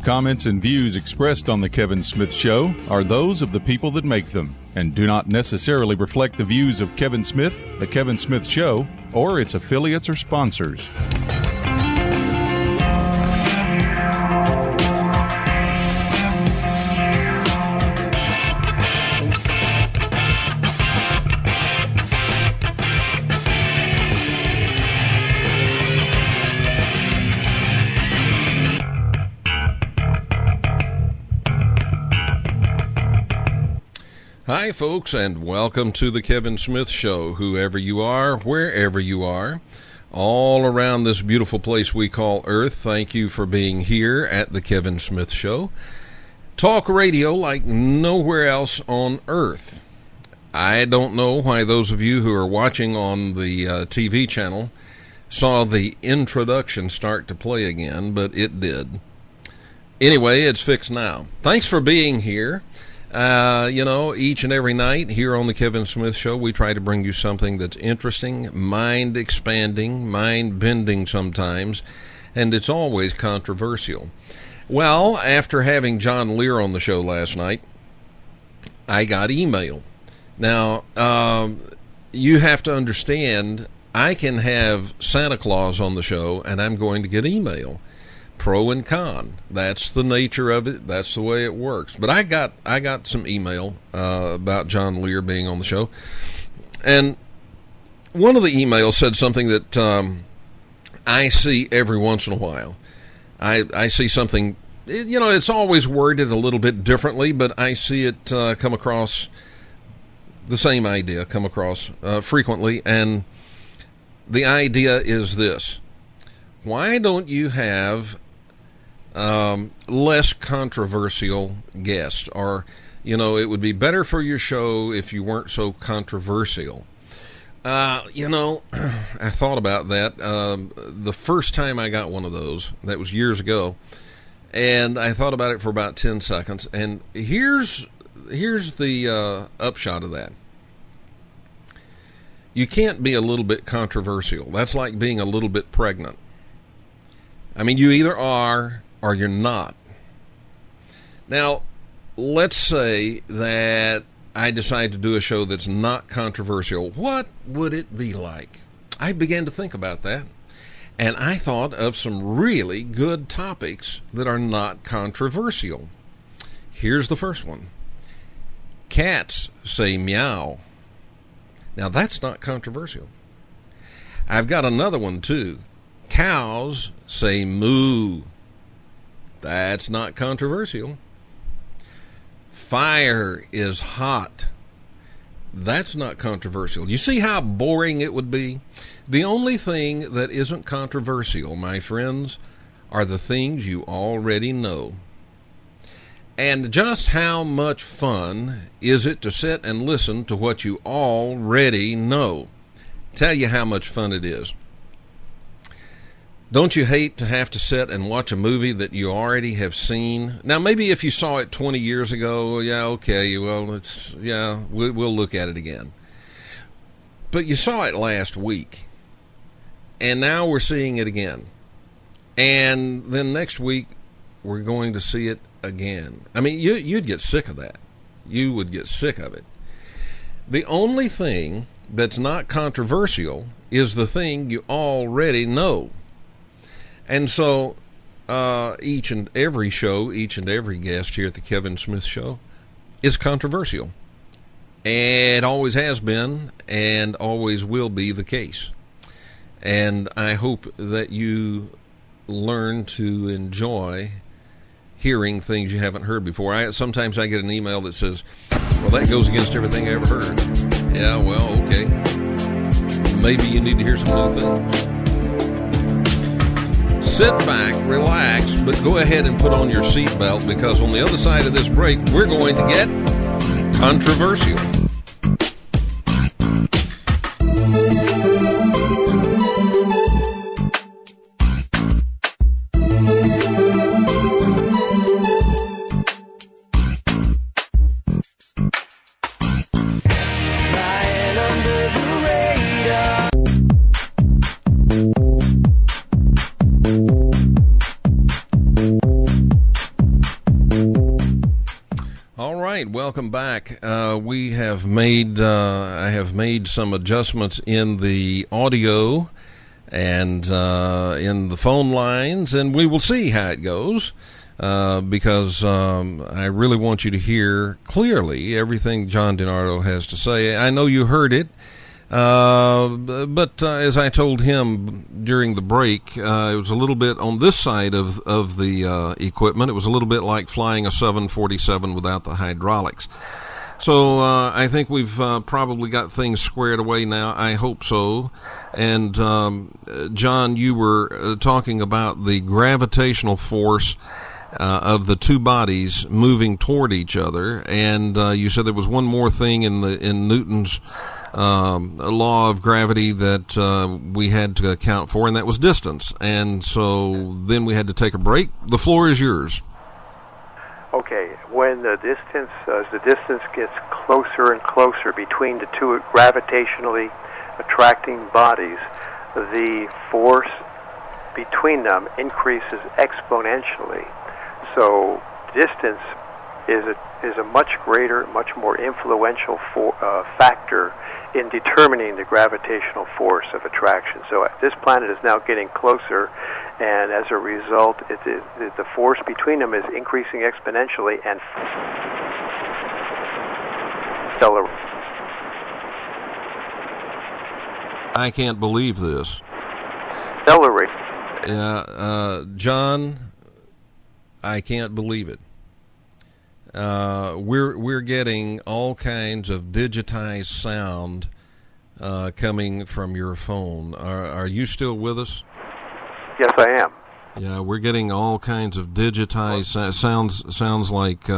comments, and views expressed on The Kevin Smith Show are those of the people that make them and do not necessarily reflect the views of Kevin Smith, The Kevin Smith Show, or its affiliates or sponsors. Hi, folks, and welcome to The Kevin Smith Show. Whoever you are, wherever you are, all around this beautiful place we call Earth, thank you for being here at The Kevin Smith Show. Talk radio like nowhere else on Earth. I don't know why those of you who are watching on the TV channel saw the introduction start to play again, but it did. Anyway, it's fixed now. Thanks for being here. Each and every night here on the Kevin Smith Show, we try to bring you something that's interesting, mind-expanding, mind-bending sometimes, and it's always controversial. Well, after having John Lear on the show last night, I got email. Now, you have to understand, I can have Santa Claus on the show, and I'm going to get email. Pro and con. That's the nature of it. That's the way it works. But I got some email about John Lear being on the show, and one of the emails said something that I see every once in a while. I see something. It's always worded a little bit differently, but I see it come across the same idea come across frequently, and the idea is this: why don't you have less controversial guests? Or, it would be better for your show if you weren't so controversial. I thought about that. The first time I got one of those, that was years ago, and I thought about it for about 10 seconds, and here's the upshot of that. You can't be a little bit controversial. That's like being a little bit pregnant. I mean, you either are or you're not. Now, let's say that I decide to do a show that's not controversial. What would it be like? I began to think about that, and I thought of some really good topics that are not controversial. Here's the first one. Cats say meow. Now, that's not controversial. I've got another one, too. Cows say moo. That's not controversial. Fire is hot. That's not controversial. You see how boring it would be? The only thing that isn't controversial, my friends, are the things you already know. And just how much fun is it to sit and listen to what you already know? Tell you how much fun it is. Don't you hate to have to sit and watch a movie that you already have seen? Now, maybe if you saw it 20 years ago, we'll look at it again. But you saw it last week, and now we're seeing it again. And then next week, we're going to see it again. I mean, you'd get sick of that. You would get sick of it. The only thing that's not controversial is the thing you already know. And so each and every show, each and every guest here at the Kevin Smith Show is controversial. And always has been and always will be the case. And I hope that you learn to enjoy hearing things you haven't heard before. Sometimes I get an email that says, well, that goes against everything I ever heard. Yeah, well, okay. Maybe you need to hear some new things. Sit back, relax, but go ahead and put on your seatbelt, because on the other side of this break, we're going to get controversial. right, welcome back. We have made I have made some adjustments in the audio and in the phone lines, and we will see how it goes. Because I really want you to hear clearly everything John DiNardo has to say. I know you heard it, but as I told him during the break, it was a little bit on this side of the equipment. It was a little bit like flying a 747 without the hydraulics. So I think we've probably got things squared away now. I hope so. And John, you were talking about the gravitational force of the two bodies moving toward each other, and you said there was one more thing in Newton's law of gravity that we had to account for, and that was distance. And so then we had to take a break. The floor is yours. Okay, when the distance, as the distance gets closer and closer between the two gravitationally attracting bodies, the force between them increases exponentially. So distance is a much greater, much more influential factor in determining the gravitational force of attraction. So this planet is now getting closer, and as a result, the force between them is increasing exponentially and accelerating. I can't believe this. Accelerate. John, I can't believe it. We're getting all kinds of digitized sound coming from your phone. Are you still with us? Yes, I am. Yeah, we're getting all kinds of digitized sounds like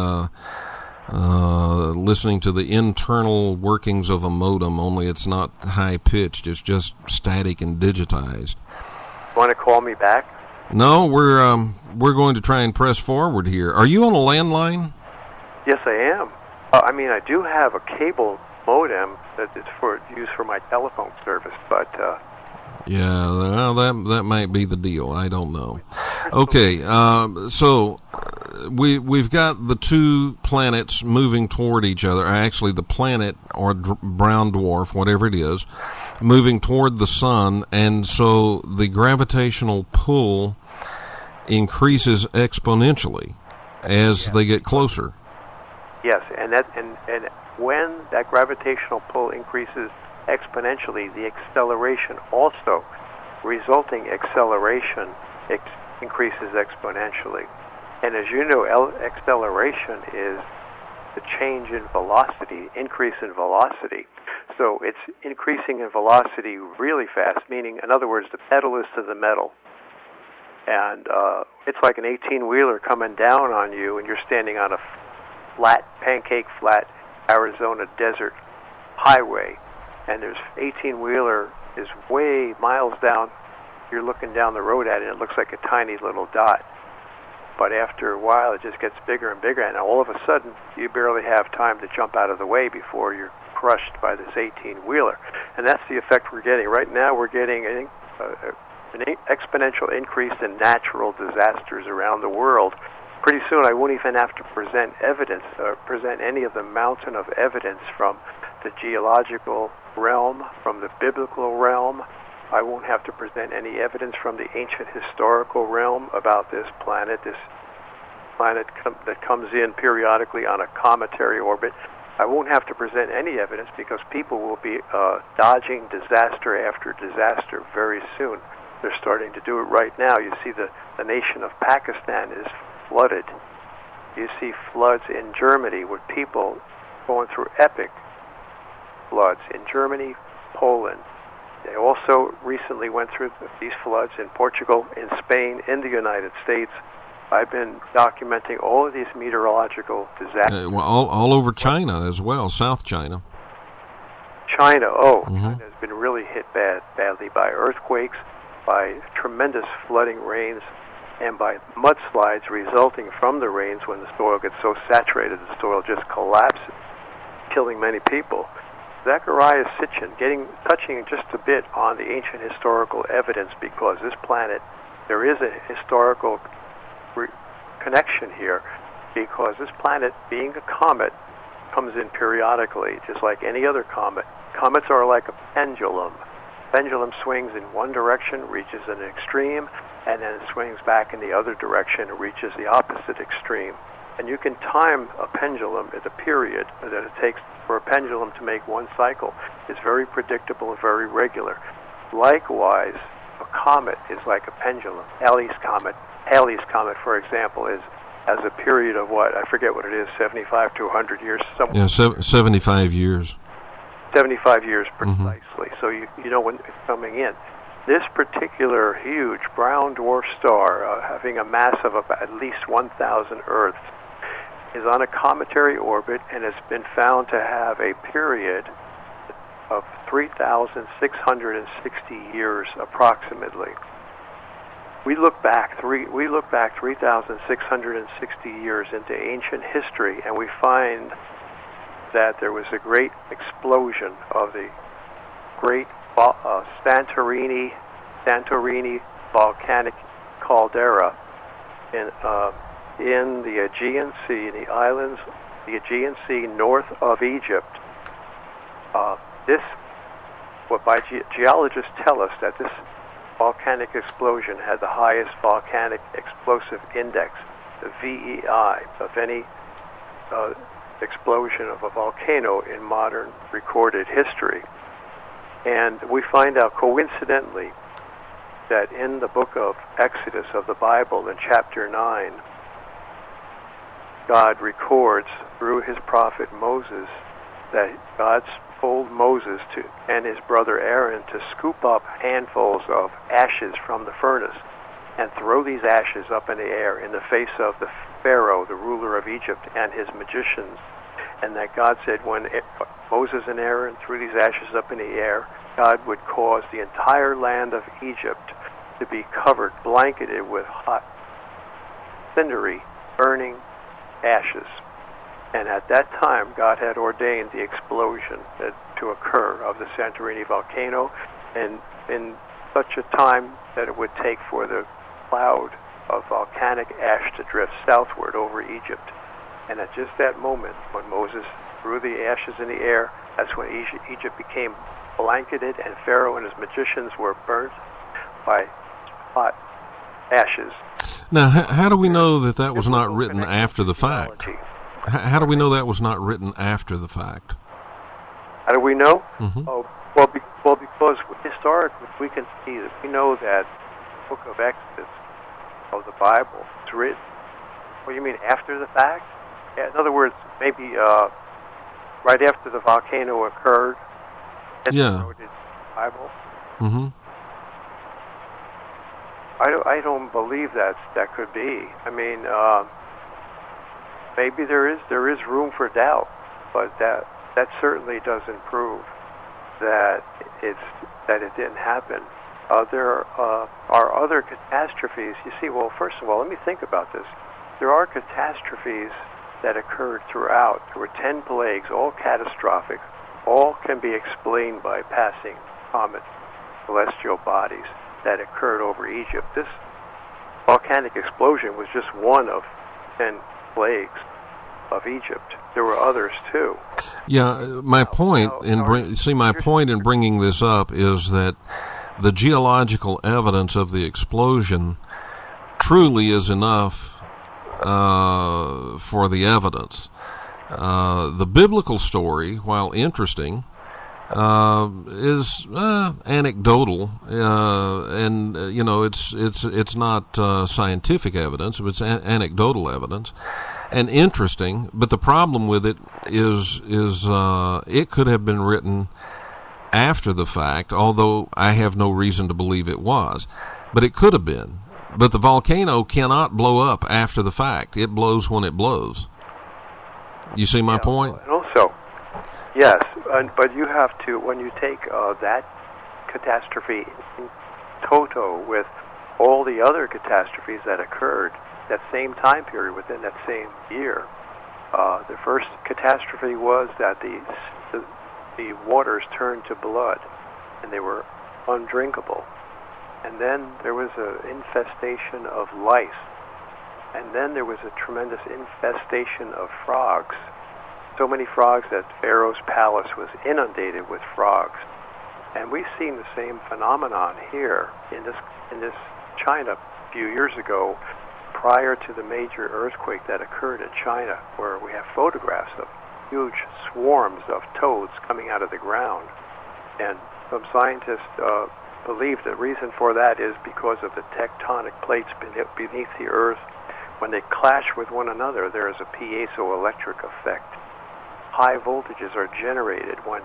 listening to the internal workings of a modem, only it's not high pitched. It's just static and digitized. Want to call me back? No, we're going to try and press forward here. Are you on a landline? Yes, I am. I do have a cable modem that is used for my telephone service, but yeah, well, that might be the deal. I don't know. Okay, so we've got the two planets moving toward each other. Actually, the planet or brown dwarf, whatever it is, moving toward the sun, and so the gravitational pull increases exponentially as they get closer. Yes, and when that gravitational pull increases exponentially, the acceleration also, resulting acceleration increases exponentially. And as you know, acceleration is the change in velocity, increase in velocity. So it's increasing in velocity really fast, meaning, in other words, the pedal is to the metal. And it's like an 18-wheeler coming down on you, and you're standing on a pancake flat Arizona desert highway, and there's 18-wheeler is way miles down. You're looking down the road at it, and it looks like a tiny little dot. But after a while, it just gets bigger and bigger, and all of a sudden, you barely have time to jump out of the way before you're crushed by this 18-wheeler. And that's the effect we're getting. Right now, we're getting an exponential increase in natural disasters around the world. Pretty soon, I won't even have to present any of the mountain of evidence from the geological realm, from the biblical realm. I won't have to present any evidence from the ancient historical realm about this planet that comes in periodically on a cometary orbit. I won't have to present any evidence because people will be dodging disaster after disaster very soon. They're starting to do it right now. You see the nation of Pakistan is flooded. You see floods in Germany with people going through epic floods in Germany, Poland. They also recently went through these floods in Portugal, in Spain, in the United States. I've been documenting all of these meteorological disasters. All over China as well, South China. China has been really hit badly by earthquakes, by tremendous flooding rains, and by mudslides resulting from the rains when the soil gets so saturated the soil just collapses, killing many people. Zecharia Sitchin, touching just a bit on the ancient historical evidence, because this planet, there is a historical connection here, because this planet, being a comet, comes in periodically, just like any other comet. Comets are like a pendulum. Pendulum swings in one direction, reaches an extreme, and then it swings back in the other direction and reaches the opposite extreme. And you can time a pendulum at the period that it takes for a pendulum to make one cycle. It's very predictable and very regular. Likewise, a comet is like a pendulum. Halley's Comet, for example, has a period of what? I forget what it is, 75 to 100 years. Yeah, 75 years. 75 years precisely. So you know when it's coming in. This particular huge brown dwarf star, having a mass of about at least 1,000 Earths, is on a cometary orbit and has been found to have a period of 3,660 years approximately. We look back 3,660 years into ancient history, and we find that there was a great explosion of the great Santorini volcanic caldera in the Aegean Sea, in the islands, the Aegean Sea north of Egypt. Geologists tell us that this volcanic explosion had the highest volcanic explosive index, the VEI, of any explosion of a volcano in modern recorded history. And we find out coincidentally that in the book of Exodus of the Bible, in chapter 9, God records through his prophet Moses that God told Moses and his brother Aaron to scoop up handfuls of ashes from the furnace and throw these ashes up in the air in the face of the Pharaoh, the ruler of Egypt, and his magicians. And that God said when Moses and Aaron threw these ashes up in the air, God would cause the entire land of Egypt to be covered, blanketed with hot, cindery, burning ashes. And at that time, God had ordained the explosion to occur of the Santorini volcano, and in such a time that it would take for the cloud of volcanic ash to drift southward over Egypt. And at just that moment, when Moses threw the ashes in the air, that's when Egypt became blanketed, and Pharaoh and his magicians were burnt by hot ashes. Now, how do we know that was not written after the fact? How do we know that was not written after the fact? How do we know? Mm-hmm. Well, because historically we can see that we know that the book of Exodus of the Bible is written. What do you mean, after the fact? Yeah, in other words, maybe right after the volcano occurred. Yeah. Wrote the Bible. Mm-hmm. I don't believe that could be. I mean, maybe there is room for doubt, but that certainly doesn't prove that it didn't happen. There are other catastrophes. You see, well, first of all, let me think about this. There are catastrophes that occurred throughout. There were 10 plagues, all catastrophic. All can be explained by passing comets, celestial bodies that occurred over Egypt. This volcanic explosion was just one of 10 plagues of Egypt. There were others too. Yeah, my point in bringing this up is that the geological evidence of the explosion truly is enough for the evidence. The biblical story, while interesting, is anecdotal, and it's not scientific evidence, but it's anecdotal evidence, and interesting. But the problem with it is it could have been written after the fact, although I have no reason to believe it was. But it could have been. But the volcano cannot blow up after the fact. It blows when it blows. You see my point? And also, yes, but you have to, when you take that catastrophe in toto with all the other catastrophes that occurred that same time period within that same year. The first catastrophe was that the waters turned to blood, and they were undrinkable. And then there was an infestation of lice. And then there was a tremendous infestation of frogs. so many frogs that Pharaoh's palace was inundated with frogs. And we've seen the same phenomenon here in this China a few years ago, prior to the major earthquake that occurred in China, where we have photographs of huge swarms of toads coming out of the ground. And some scientists believe the reason for that is because of the tectonic plates beneath the earth. When they clash with one another, there is a piezoelectric effect. High voltages are generated when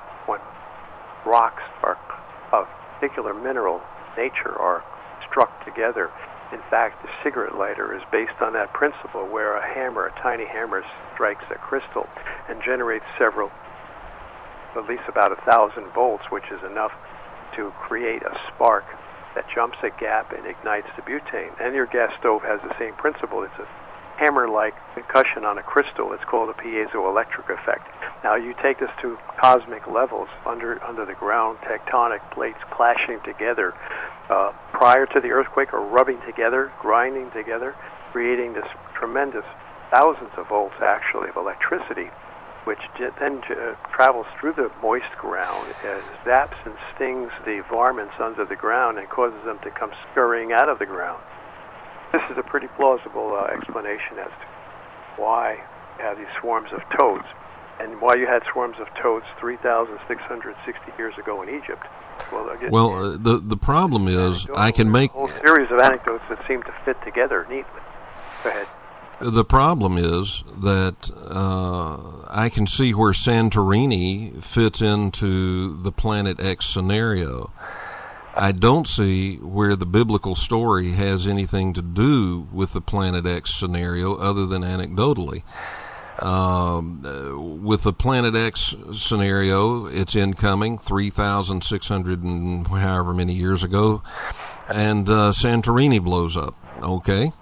rocks of particular mineral nature are struck together. In fact, the cigarette lighter is based on that principle, where a tiny hammer strikes a crystal and generates at least about 1,000 volts, which is enough to create a spark that jumps a gap and ignites the butane. And your gas stove has the same principle. It's a hammer-like concussion on a crystal. It's called a piezoelectric effect. Now, you take this to cosmic levels, under the ground, tectonic plates clashing together prior to the earthquake, or rubbing together, grinding together, creating this tremendous thousands of volts, actually, of electricity, which then travels through the moist ground, zaps and stings the varmints under the ground and causes them to come scurrying out of the ground. This is a pretty plausible explanation as to why you have these swarms of toads, and why you had swarms of toads 3,660 years ago in Egypt. Well, the problem is I can make a whole series of anecdotes that seem to fit together neatly. Go ahead. The problem is that I can see where Santorini fits into the Planet X scenario. I don't see where the biblical story has anything to do with the Planet X scenario other than anecdotally. With the Planet X scenario, it's incoming 3,600 and however many years ago, and Santorini blows up. Okay.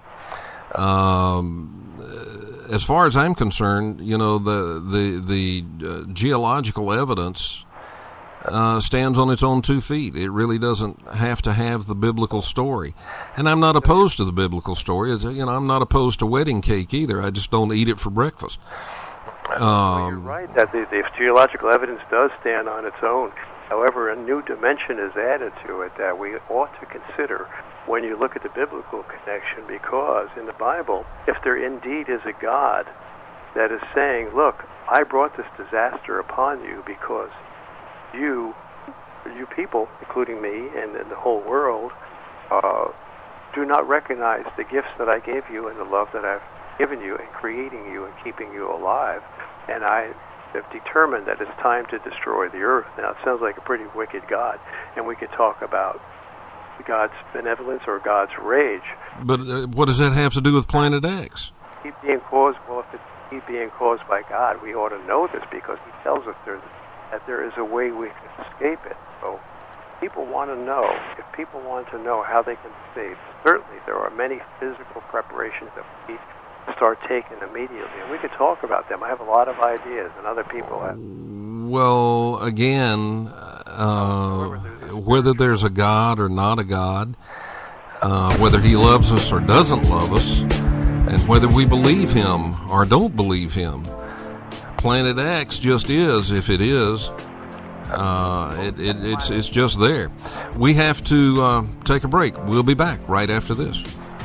As far as I'm concerned, the geological evidence stands on its own 2 feet. It really doesn't have to have the biblical story. And I'm not opposed to the biblical story. I'm not opposed to wedding cake either. I just don't eat it for breakfast. You're right that the geological evidence does stand on its own. However, a new dimension is added to it that we ought to consider when you look at the biblical connection, because in the Bible, if there indeed is a God that is saying, look, I brought this disaster upon you because you people, including me and the whole world, do not recognize the gifts that I gave you and the love that I've given you in creating you and keeping you alive. And I have determined that it's time to destroy the earth. Now, it sounds like a pretty wicked God, and we could talk about God's benevolence or God's rage. But what does that have to do with Planet X? If it's being caused by God, we ought to know this, because he tells us that there is a way we can escape it. So people want to know. If people want to know how they can be saved, certainly there are many physical preparations that we need to start taking immediately. And we could talk about them. I have a lot of ideas, and other people have. Well, again, whether there's a God or not a God, whether he loves us or doesn't love us, and whether we believe him or don't believe him, Planet X just is. If it is, it's just there. We have to take a break. We'll be back right after this.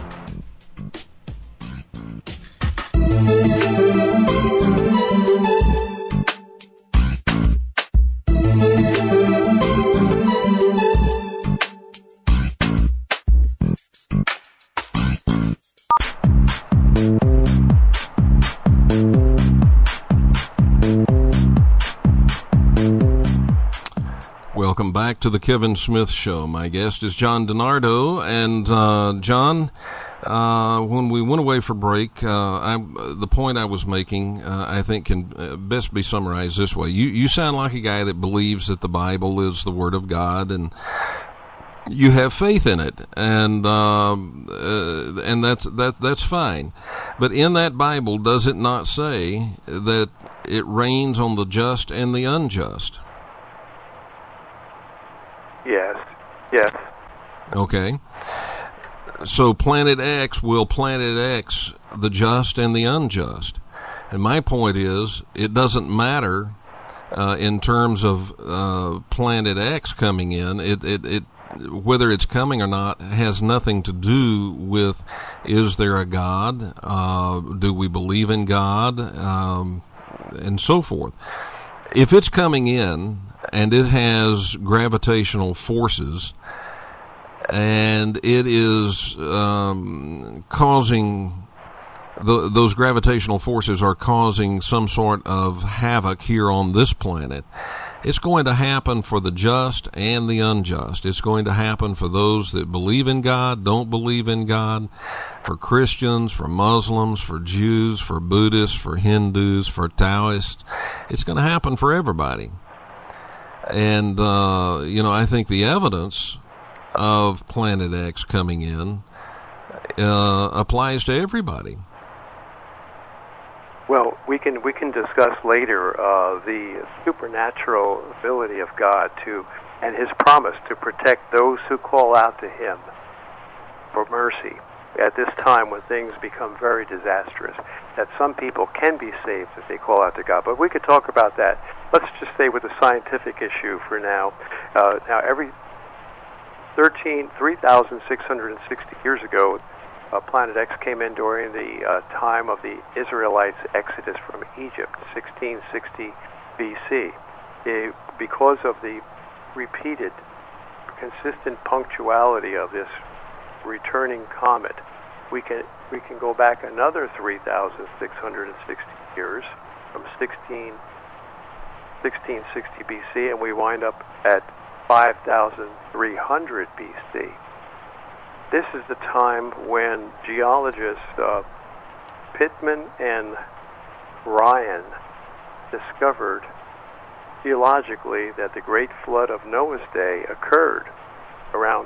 Welcome back to the Kevin Smith Show. My guest is John DiNardo, and John, when we went away for break, the point I was making, I think, can best be summarized this way. You sound like a guy that believes that the Bible is the Word of God, and you have faith in it, and that's fine. But in that Bible, does it not say that it rains on the just and the unjust? Yes. Okay. So Planet X will Planet X the just and the unjust. And my point is, it doesn't matter in terms of Planet X coming in. It whether it's coming or not has nothing to do with, is there a God? Do we believe in God? And so forth. If it's coming in and it has gravitational forces and it is causing, those gravitational forces are causing some sort of havoc here on this planet, it's going to happen for the just and the unjust. It's going to happen for those that believe in God, don't believe in God, for Christians, for Muslims, for Jews, for Buddhists, for Hindus, for Taoists. It's going to happen for everybody. And, I think the evidence of Planet X coming in applies to everybody. Well, we can discuss later the supernatural ability of God and His promise to protect those who call out to Him for mercy at this time when things become very disastrous. That some people can be saved if they call out to God. But we could talk about that. Let's just stay with the scientific issue for now. Every 3,660 years ago, Planet X came in during the time of the Israelites' exodus from Egypt, 1660 BC. Because of the repeated, consistent punctuality of this returning comet, we can go back another 3,660 years from 1660 BC, and we wind up at 5,300 BC. This is the time when geologists Pittman and Ryan discovered geologically that the Great Flood of Noah's Day occurred around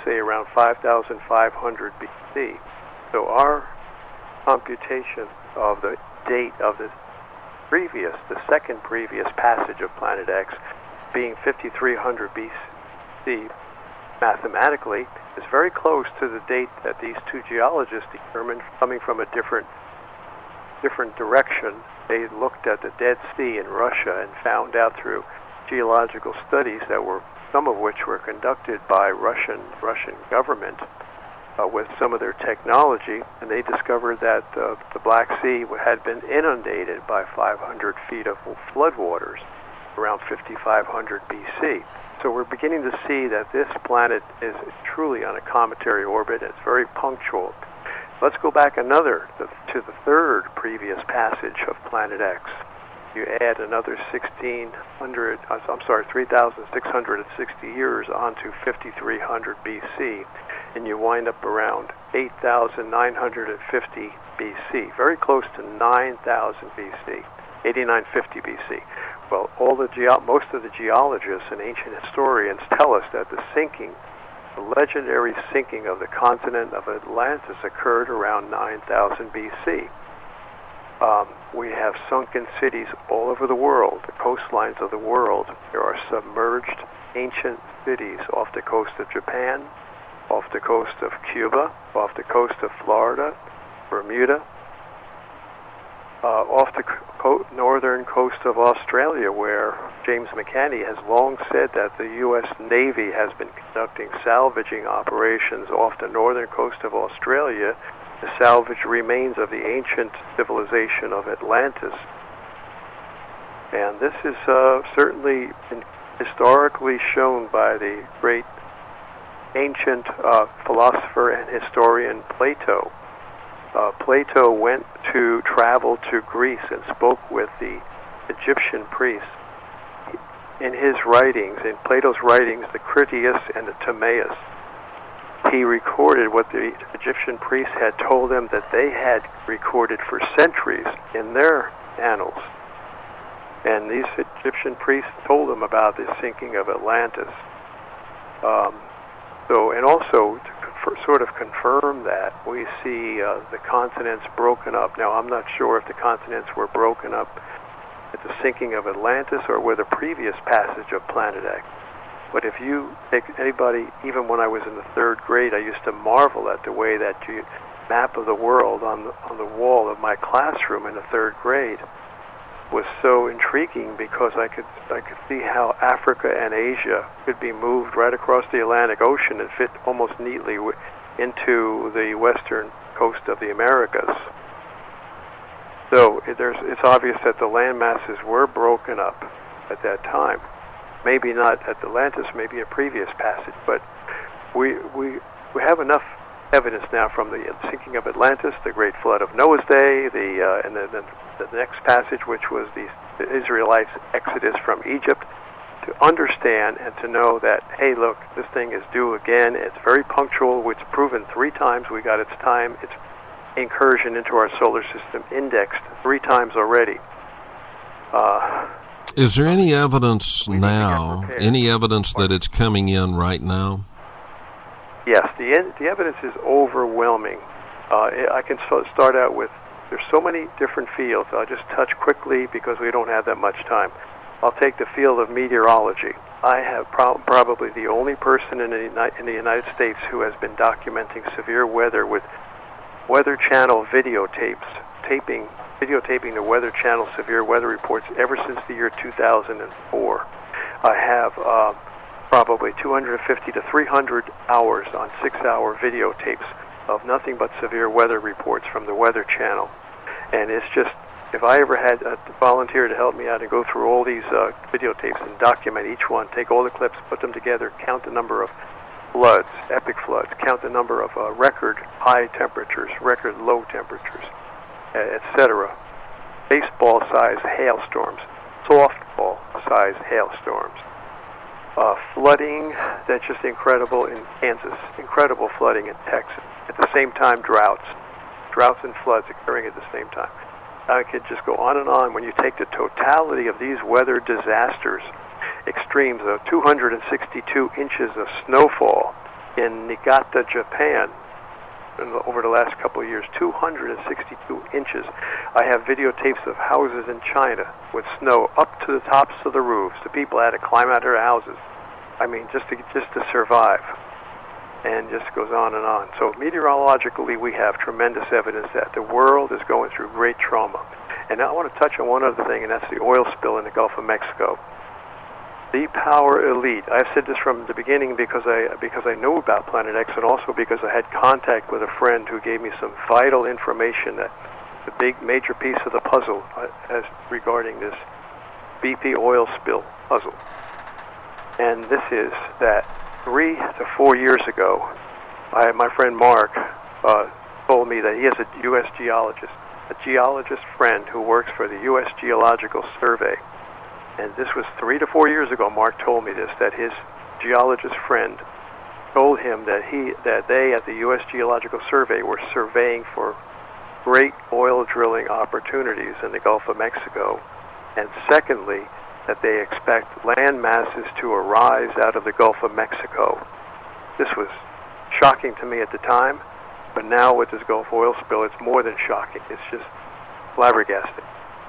5,500 BC. So our computation of the date of the second previous passage of Planet X being 5,300 BC mathematically is very close to the date that these two geologists determined, coming from a different direction. They looked at the Dead Sea in Russia and found out through geological studies that were, some of which were conducted by Russian government with some of their technology, and they discovered that the Black Sea had been inundated by 500 feet of floodwaters around 5,500 BC. So we're beginning to see that this planet is truly on a cometary orbit. It's very punctual. Let's go back to the third previous passage of Planet X. You add another 3,660 years onto 5,300 BC, and you wind up around 8,950 BC, very close to 9,000 BC, 8,950 BC. Well, most of the geologists and ancient historians tell us that the legendary sinking of the continent of Atlantis occurred around 9,000 BC. We have sunken cities all over the world, the coastlines of the world. There are submerged ancient cities off the coast of Japan, off the coast of Cuba, off the coast of Florida, Bermuda, off the northern coast of Australia, where James McCanney has long said that the U.S. Navy has been conducting salvaging operations off the northern coast of Australia to salvage remains of the ancient civilization of Atlantis. And this is certainly been historically shown by the great ancient philosopher and historian Plato. Plato traveled to Greece and spoke with the Egyptian priests. In his writings, in Plato's writings, the Critias and the Timaeus, he recorded what the Egyptian priests had told him that they had recorded for centuries in their annals. And these Egyptian priests told him about the sinking of Atlantis. And also, to sort of confirm that, we see the continents broken up. Now, I'm not sure if the continents were broken up at the sinking of Atlantis or with a previous passage of Planet X. But if you take anybody, even when I was in the third grade, I used to marvel at the way that map of the world on the wall of my classroom in the 3rd grade was so intriguing because I could see how Africa and Asia could be moved right across the Atlantic Ocean and fit almost neatly into the western coast of the Americas. So it's obvious that the land masses were broken up at that time. Maybe not at Atlantis, maybe a previous passage, but we have enough evidence now from the sinking of Atlantis, the Great Flood of Noah's Day, and the next passage, which was the Israelites' exodus from Egypt, to understand and to know that, hey, look, this thing is due again. It's very punctual. It's proven 3 times we got its time. Its incursion into our solar system indexed 3 times already. Is there any evidence now, any evidence that it's coming in right now? Yes, the evidence is overwhelming. I can start out with, there's so many different fields. I'll just touch quickly because we don't have that much time. I'll take the field of meteorology. I have probably the only person in the United States who has been documenting severe weather with Weather Channel videotapes, videotaping the Weather Channel severe weather reports ever since the year 2004. I have probably 250 to 300 hours on 6-hour videotapes of nothing but severe weather reports from the Weather Channel. And it's just, if I ever had a volunteer to help me out and go through all these videotapes and document each one, take all the clips, put them together, count the number of floods, epic floods, count the number of record high temperatures, record low temperatures, etc. Baseball-sized hailstorms, softball-sized hailstorms. Flooding that's just incredible in Kansas, incredible flooding in Texas. At the same time, droughts and floods occurring at the same time. I could just go on and on. When you take the totality of these weather disasters, extremes of 262 inches of snowfall in Niigata, Japan, over the last couple of years, 262 inches. I have videotapes of houses in China with snow up to the tops of the roofs. The people had to climb out of their houses. I mean, just to survive. And just goes on and on. So meteorologically, we have tremendous evidence that the world is going through great trauma. And I want to touch on one other thing, and that's the oil spill in the Gulf of Mexico. The power elite. I've said this from the beginning because I know about Planet X, and also because I had contact with a friend who gave me some vital information, that the big major piece of the puzzle as regarding this BP oil spill puzzle. And this is that 3 to 4 years ago, my friend Mark told me that he has a U.S. geologist friend who works for the U.S. Geological Survey. And this was 3 to 4 years ago. Mark told me this, that his geologist friend told him that they at the U.S. Geological Survey were surveying for great oil drilling opportunities in the Gulf of Mexico. And secondly, that they expect land masses to arise out of the Gulf of Mexico. This was shocking to me at the time, but now with this Gulf oil spill, it's more than shocking. It's just flabbergasting.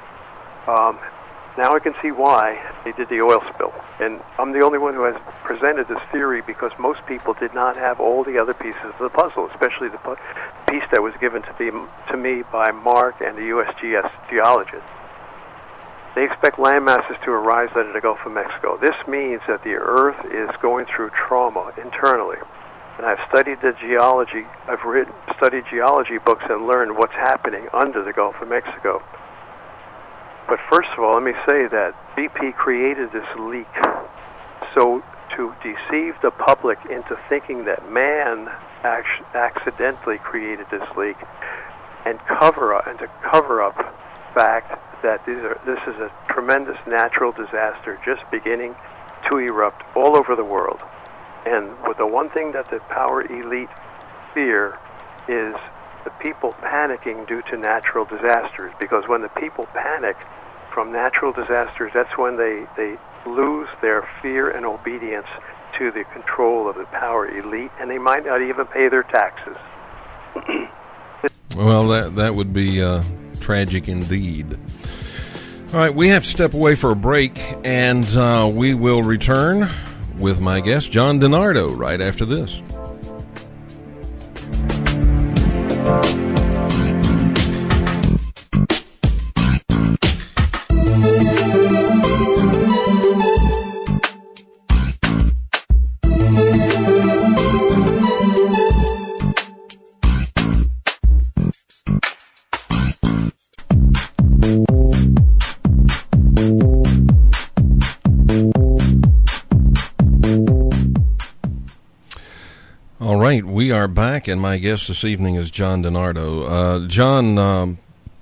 Now I can see why they did the oil spill. And I'm the only one who has presented this theory because most people did not have all the other pieces of the puzzle, especially the piece that was given to me by Mark and the USGS geologists. They expect land masses to arise out of the Gulf of Mexico. This means that the Earth is going through trauma internally. And I've studied the geology. I've studied geology books and learned what's happening under the Gulf of Mexico. But first of all, let me say that BP created this leak so to deceive the public into thinking that man accidentally created this leak, and to cover up the fact that this is a tremendous natural disaster just beginning to erupt all over the world. And with the one thing that the power elite fear is the people panicking due to natural disasters, because when the people panic from natural disasters, that's when they lose their fear and obedience to the control of the power elite, and they might not even pay their taxes. Well, that would be tragic indeed. All right, we have to step away for a break, and we will return with my guest, John DiNardo, right after this. We are back, and my guest this evening is John DiNardo. John,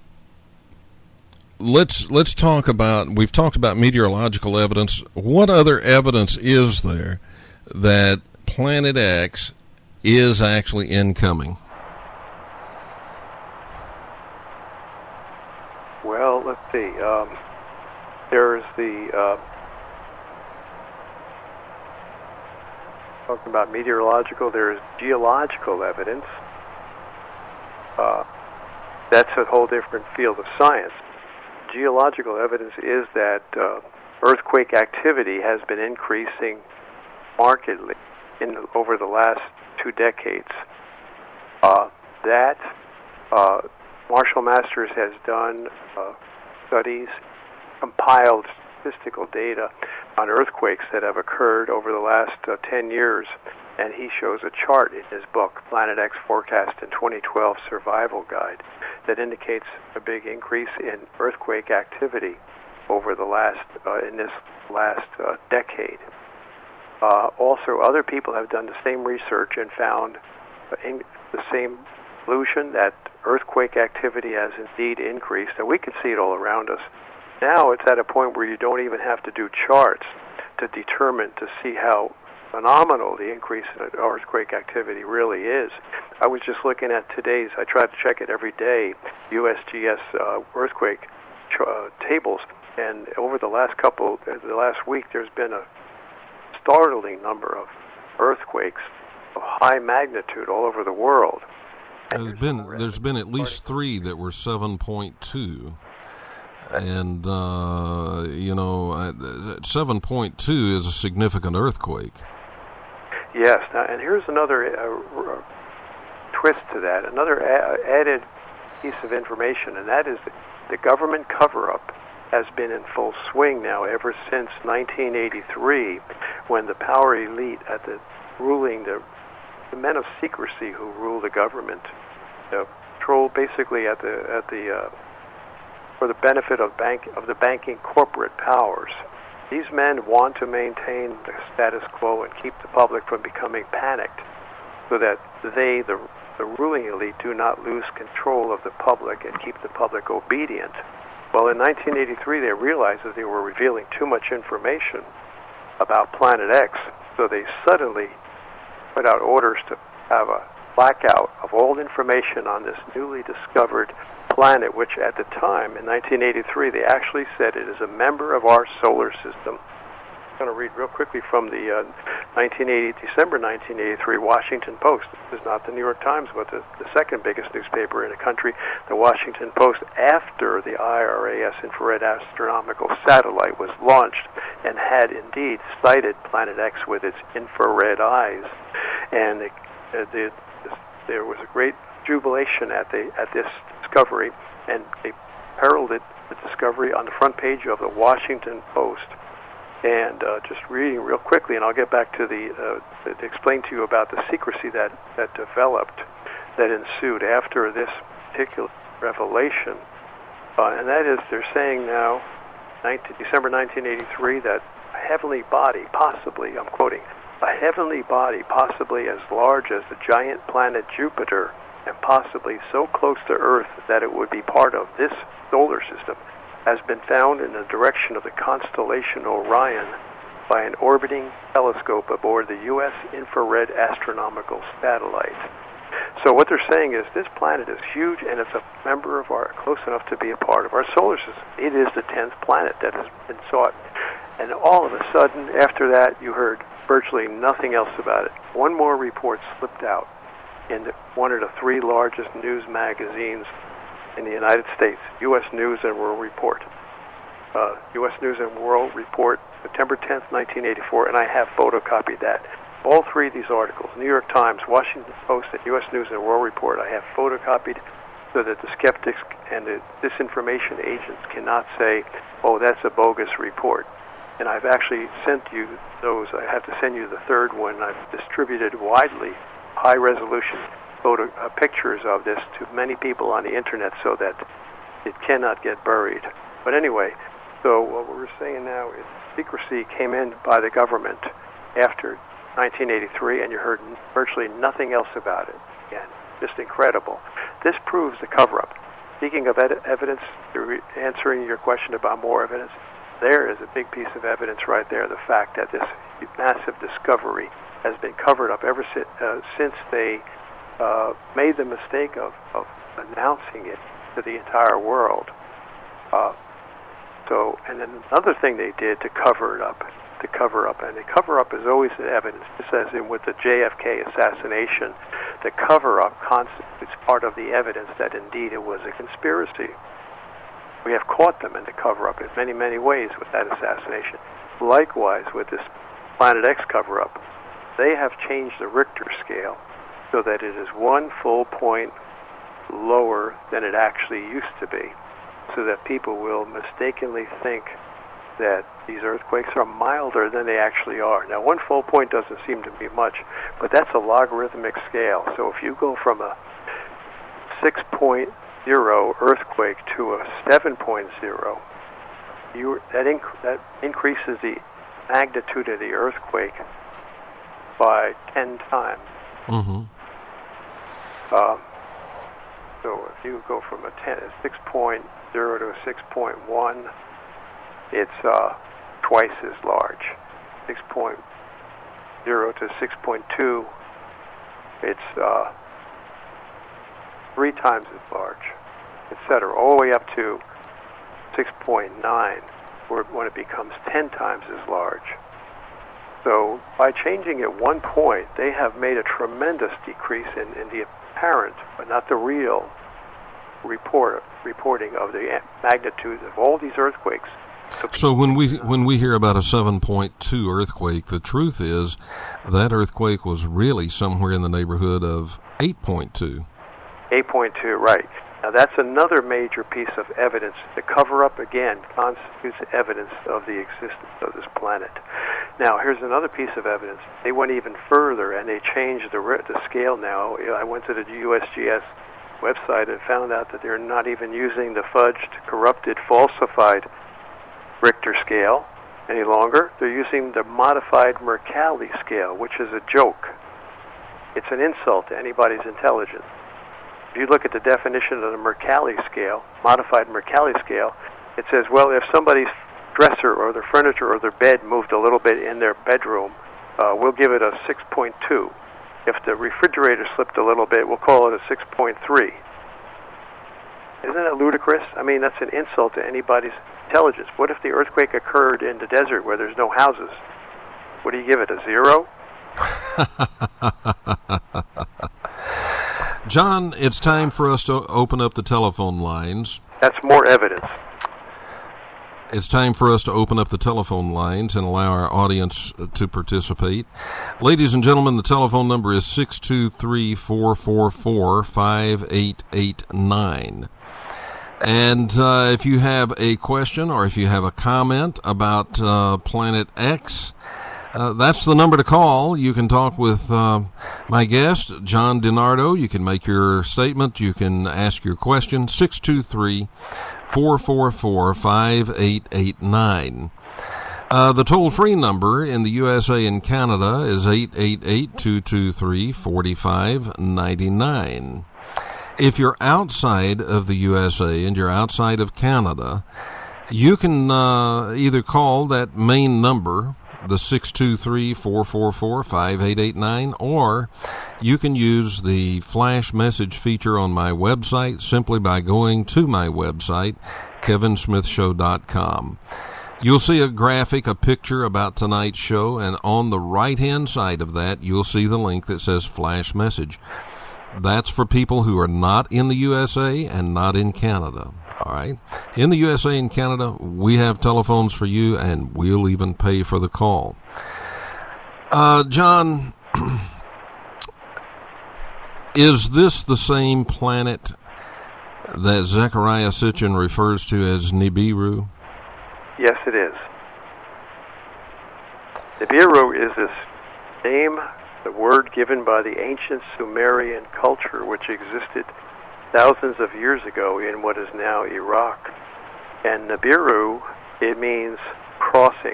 let's talk about. We've talked about meteorological evidence. What other evidence is there that Planet X is actually incoming? Well, let's see. There's the talking about meteorological. There's geological evidence. That's a whole different field of science. Geological evidence is that earthquake activity has been increasing markedly over the last 2 decades. Marshall Masters has done studies, compiled statistical data on earthquakes that have occurred over the last 10 years, and he shows a chart in his book, Planet X Forecast and 2012 Survival Guide, that indicates a big increase in earthquake activity over the in this last decade. Also, other people have done the same research and found the same conclusion that earthquake activity has indeed increased, and we can see it all around us. Now it's at a point where you don't even have to do charts to determine, to see how phenomenal the increase in earthquake activity really is. I was just looking at today's, I try to check it every day, USGS earthquake tables, and over the last week, there's been a startling number of earthquakes of high magnitude all over the world. There's been at least 3 that were 7.2. And, 7.2 is a significant earthquake. Yes. Now, and here's another twist to that, another added piece of information, and that is the government cover-up has been in full swing now ever since 1983, when the power elite at the men of secrecy who rule the government, control basically for the benefit of the banking corporate powers. These men want to maintain the status quo and keep the public from becoming panicked, so that they, the ruling elite, do not lose control of the public and keep the public obedient. Well, in 1983, they realized that they were revealing too much information about Planet X, so they suddenly put out orders to have a blackout of all information on this newly discovered planet, which at the time, in 1983, they actually said it is a member of our solar system. I'm going to read real quickly from the December 1983 Washington Post. This is not the New York Times, but the second biggest newspaper in the country, the Washington Post, after the IRAS infrared astronomical satellite was launched and had indeed sighted Planet X with its infrared eyes. And there was a great jubilation at this discovery, and they heralded the discovery on the front page of the Washington Post. And just reading real quickly, and I'll get back to to explain to you about the secrecy that developed, that ensued after this particular revelation. And that is, they're saying now, December 1983, that a heavenly body, possibly, I'm quoting, a heavenly body possibly as large as the giant planet Jupiter, and possibly so close to Earth that it would be part of this solar system, has been found in the direction of the constellation Orion by an orbiting telescope aboard the U.S. infrared astronomical satellite. So what they're saying is this planet is huge, and it's a member of close enough to be a part of our solar system. It is the 10th planet that has been sought. And all of a sudden, after that, you heard virtually nothing else about it. One more report slipped out in one of the 3 largest news magazines in the United States, U.S. News and World Report. U.S. News and World Report, September 10th, 1984, and I have photocopied that. all three of these articles, New York Times, Washington Post, and U.S. News and World Report, I have photocopied so that the skeptics and the disinformation agents cannot say, oh, that's a bogus report. And I've actually sent you those. I have to send you the third one. I've distributed widely high-resolution pictures of this to many people on the Internet so that it cannot get buried. But anyway, so what we're saying now is secrecy came in by the government after 1983, and you heard virtually nothing else about it. Again, just incredible. This proves the cover-up. Speaking of evidence, answering your question about more evidence, there is a big piece of evidence right there, the fact that this massive discovery has been covered up ever since they made the mistake of announcing it to the entire world. And then another thing they did to cover it up, and the cover-up is always the evidence, just as in with the JFK assassination, the cover-up constitutes part of the evidence that indeed it was a conspiracy. We have caught them in the cover-up in many, many ways with that assassination. Likewise, with this Planet X cover-up, they have changed the Richter scale so that it is 1 full point lower than it actually used to be, so that people will mistakenly think that these earthquakes are milder than they actually are. Now, 1 full point doesn't seem to be much, but that's a logarithmic scale. So if you go from a 6.0 earthquake to a 7.0, that increases the magnitude of the earthquake by 10 times. Mm-hmm. So if you go from a 6.0 to a 6.1, it's twice as large. 6.0 to 6.2, it's 3 times as large, etc., all the way up to 6.9, when it becomes 10 times as large. So by changing it 1 point, they have made a tremendous decrease in the apparent, but not the real, reporting of the magnitudes of all these earthquakes. So when we hear about a 7.2 earthquake, the truth is that earthquake was really somewhere in the neighborhood of 8.2. 8.2, right. Now that's another major piece of evidence. The cover-up, again, constitutes evidence of the existence of this planet. Now here's another piece of evidence. They went even further and they changed the scale now. I went to the USGS website and found out that they're not even using the fudged, corrupted, falsified Richter scale any longer. They're using the modified Mercalli scale, which is a joke. It's an insult to anybody's intelligence. If you look at the definition of the Mercalli scale, modified Mercalli scale, it says, well, if somebody's dresser or their furniture or their bed moved a little bit in their bedroom, we'll give it a 6.2. If the refrigerator slipped a little bit, we'll call it a 6.3. Isn't that ludicrous? I mean, that's an insult to anybody's intelligence. What if the earthquake occurred in the desert where there's no houses? What do you give it, a 0? John, it's time for us to open up the telephone lines. That's more evidence. It's time for us to open up the telephone lines and allow our audience to participate. Ladies and gentlemen, the telephone number is 623-444-5889. And if you have a question or if you have a comment about Planet X, that's the number to call. You can talk with my guest, John DiNardo. You can make your statement. You can ask your question. 623-444-5889. The toll-free number in the USA and Canada is 888-223-4599. If you're outside of the USA and you're outside of Canada, you can either call that main number, the 623-444-5889, or you can use the flash message feature on my website simply by going to my website, kevinsmithshow.com. You'll see a graphic, a picture about tonight's show, and on the right-hand side of that, you'll see the link that says flash message. That's for people who are not in the USA and not in Canada. All right. In the USA and Canada, we have telephones for you, and we'll even pay for the call. John, is this the same planet that Zecharia Sitchin refers to as Nibiru? Yes, it is. Nibiru is this name, the word given by the ancient Sumerian culture, which existed thousands of years ago in what is now Iraq. And Nibiru, it means crossing.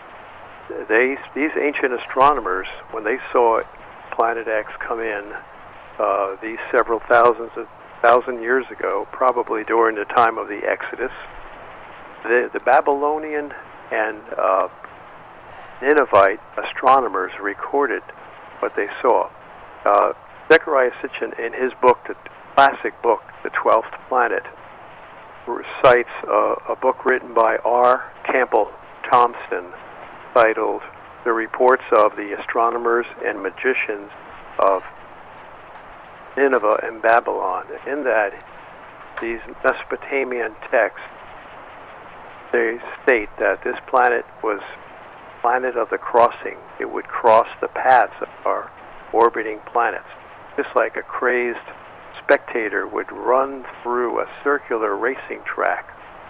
These ancient astronomers, when they saw Planet X come in, these several thousand years ago, probably during the time of the Exodus, the Babylonian and Ninevite astronomers recorded what they saw. Zecharia Sitchin, in his book, the classic book, The 12th Planet, cites a book written by R. Campbell Thompson titled The Reports of the Astronomers and Magicians of Nineveh and Babylon. In that, these Mesopotamian texts, they state that this planet was planet of the crossing. It would cross the paths of our orbiting planets, just like a crazed spectator would run through a circular racing track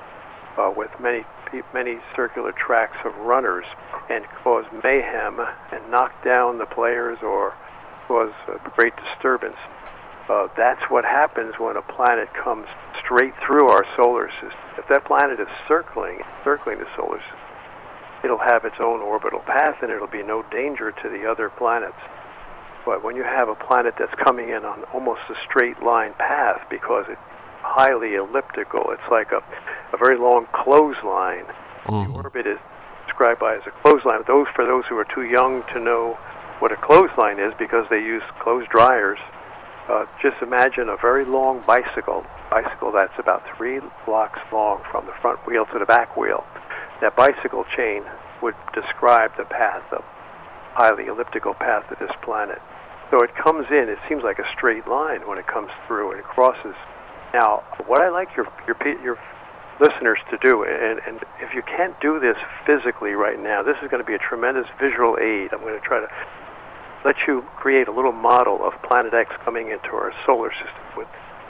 with many circular tracks of runners and cause mayhem and knock down the players or cause a great disturbance. That's what happens when a planet comes straight through our solar system. If that planet is circling the solar system, it'll have its own orbital path and it'll be no danger to the other planets. But when you have a planet that's coming in on almost a straight line path because it's highly elliptical, it's like a very long clothesline. Mm-hmm. The orbit is described by as a clothesline. For those who are too young to know what a clothesline is because they use clothes dryers, just imagine a very long bicycle that's about 3 blocks long from the front wheel to the back wheel. That bicycle chain would describe the path, the highly elliptical path of this planet. So it comes in, it seems like a straight line when it comes through and it crosses. Now, what I like your listeners to do, and if you can't do this physically right now, this is going to be a tremendous visual aid. I'm going to try to let you create a little model of Planet X coming into our solar system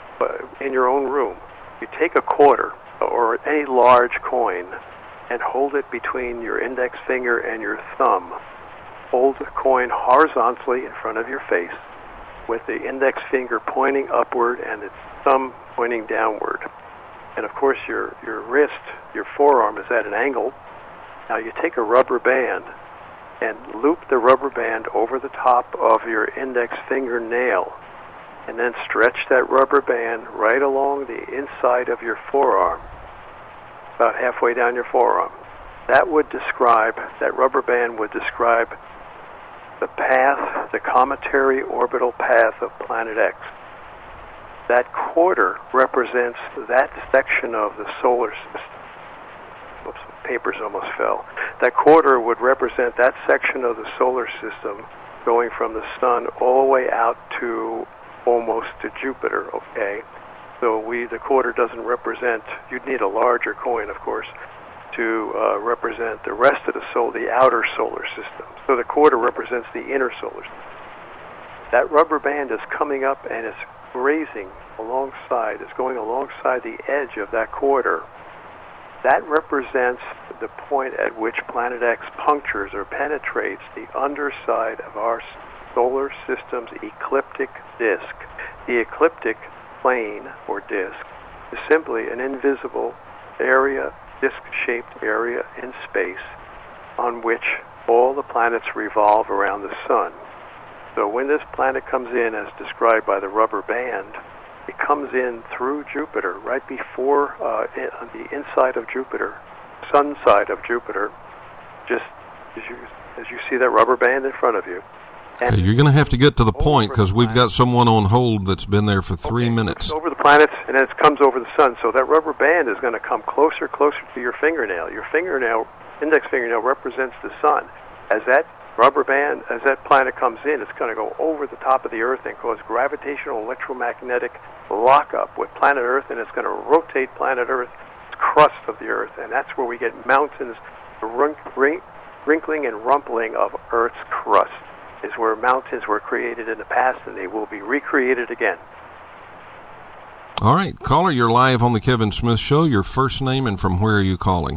in your own room. You take a quarter or any large coin and hold it between your index finger and your thumb. Hold the coin horizontally in front of your face with the index finger pointing upward and its thumb pointing downward. And of course your wrist, your forearm is at an angle. Now you take a rubber band and loop the rubber band over the top of your index fingernail and then stretch that rubber band right along the inside of your forearm, about halfway down your forearm. That rubber band would describe the path, the cometary orbital path of Planet X. That quarter represents that section of the solar system. Oops, the papers almost fell. That quarter would represent that section of the solar system going from the sun all the way out to almost to Jupiter, okay? So the quarter doesn't represent, you'd need a larger coin, of course, to represent the rest of the outer solar system. So the quarter represents the inner solar system. That rubber band is coming up and it's grazing alongside, it's going alongside the edge of that quarter. That represents the point at which Planet X punctures or penetrates the underside of our solar system's ecliptic disk. The ecliptic plane or disk is simply an invisible area, disk-shaped area in space on which all the planets revolve around the sun. So when this planet comes in, as described by the rubber band, it comes in through Jupiter, right before, on the inside of Jupiter, sun side of Jupiter, just as you see that rubber band in front of you. And you're going to have to get to the point because we've got someone on hold that's been there for 3 minutes. It's over the planets and then it comes over the sun. So that rubber band is going to come closer to your fingernail. Your fingernail, index fingernail, represents the sun. As that rubber band, as that planet comes in, it's going to go over the top of the Earth and cause gravitational electromagnetic lockup with planet Earth, and it's going to rotate planet Earth's crust of the Earth, and that's where we get mountains wrinkling and rumpling of Earth's crust. Is where mountains were created in the past, and they will be recreated again. All right, caller, you're live on the Kevin Smith Show. Your first name and from where are you calling?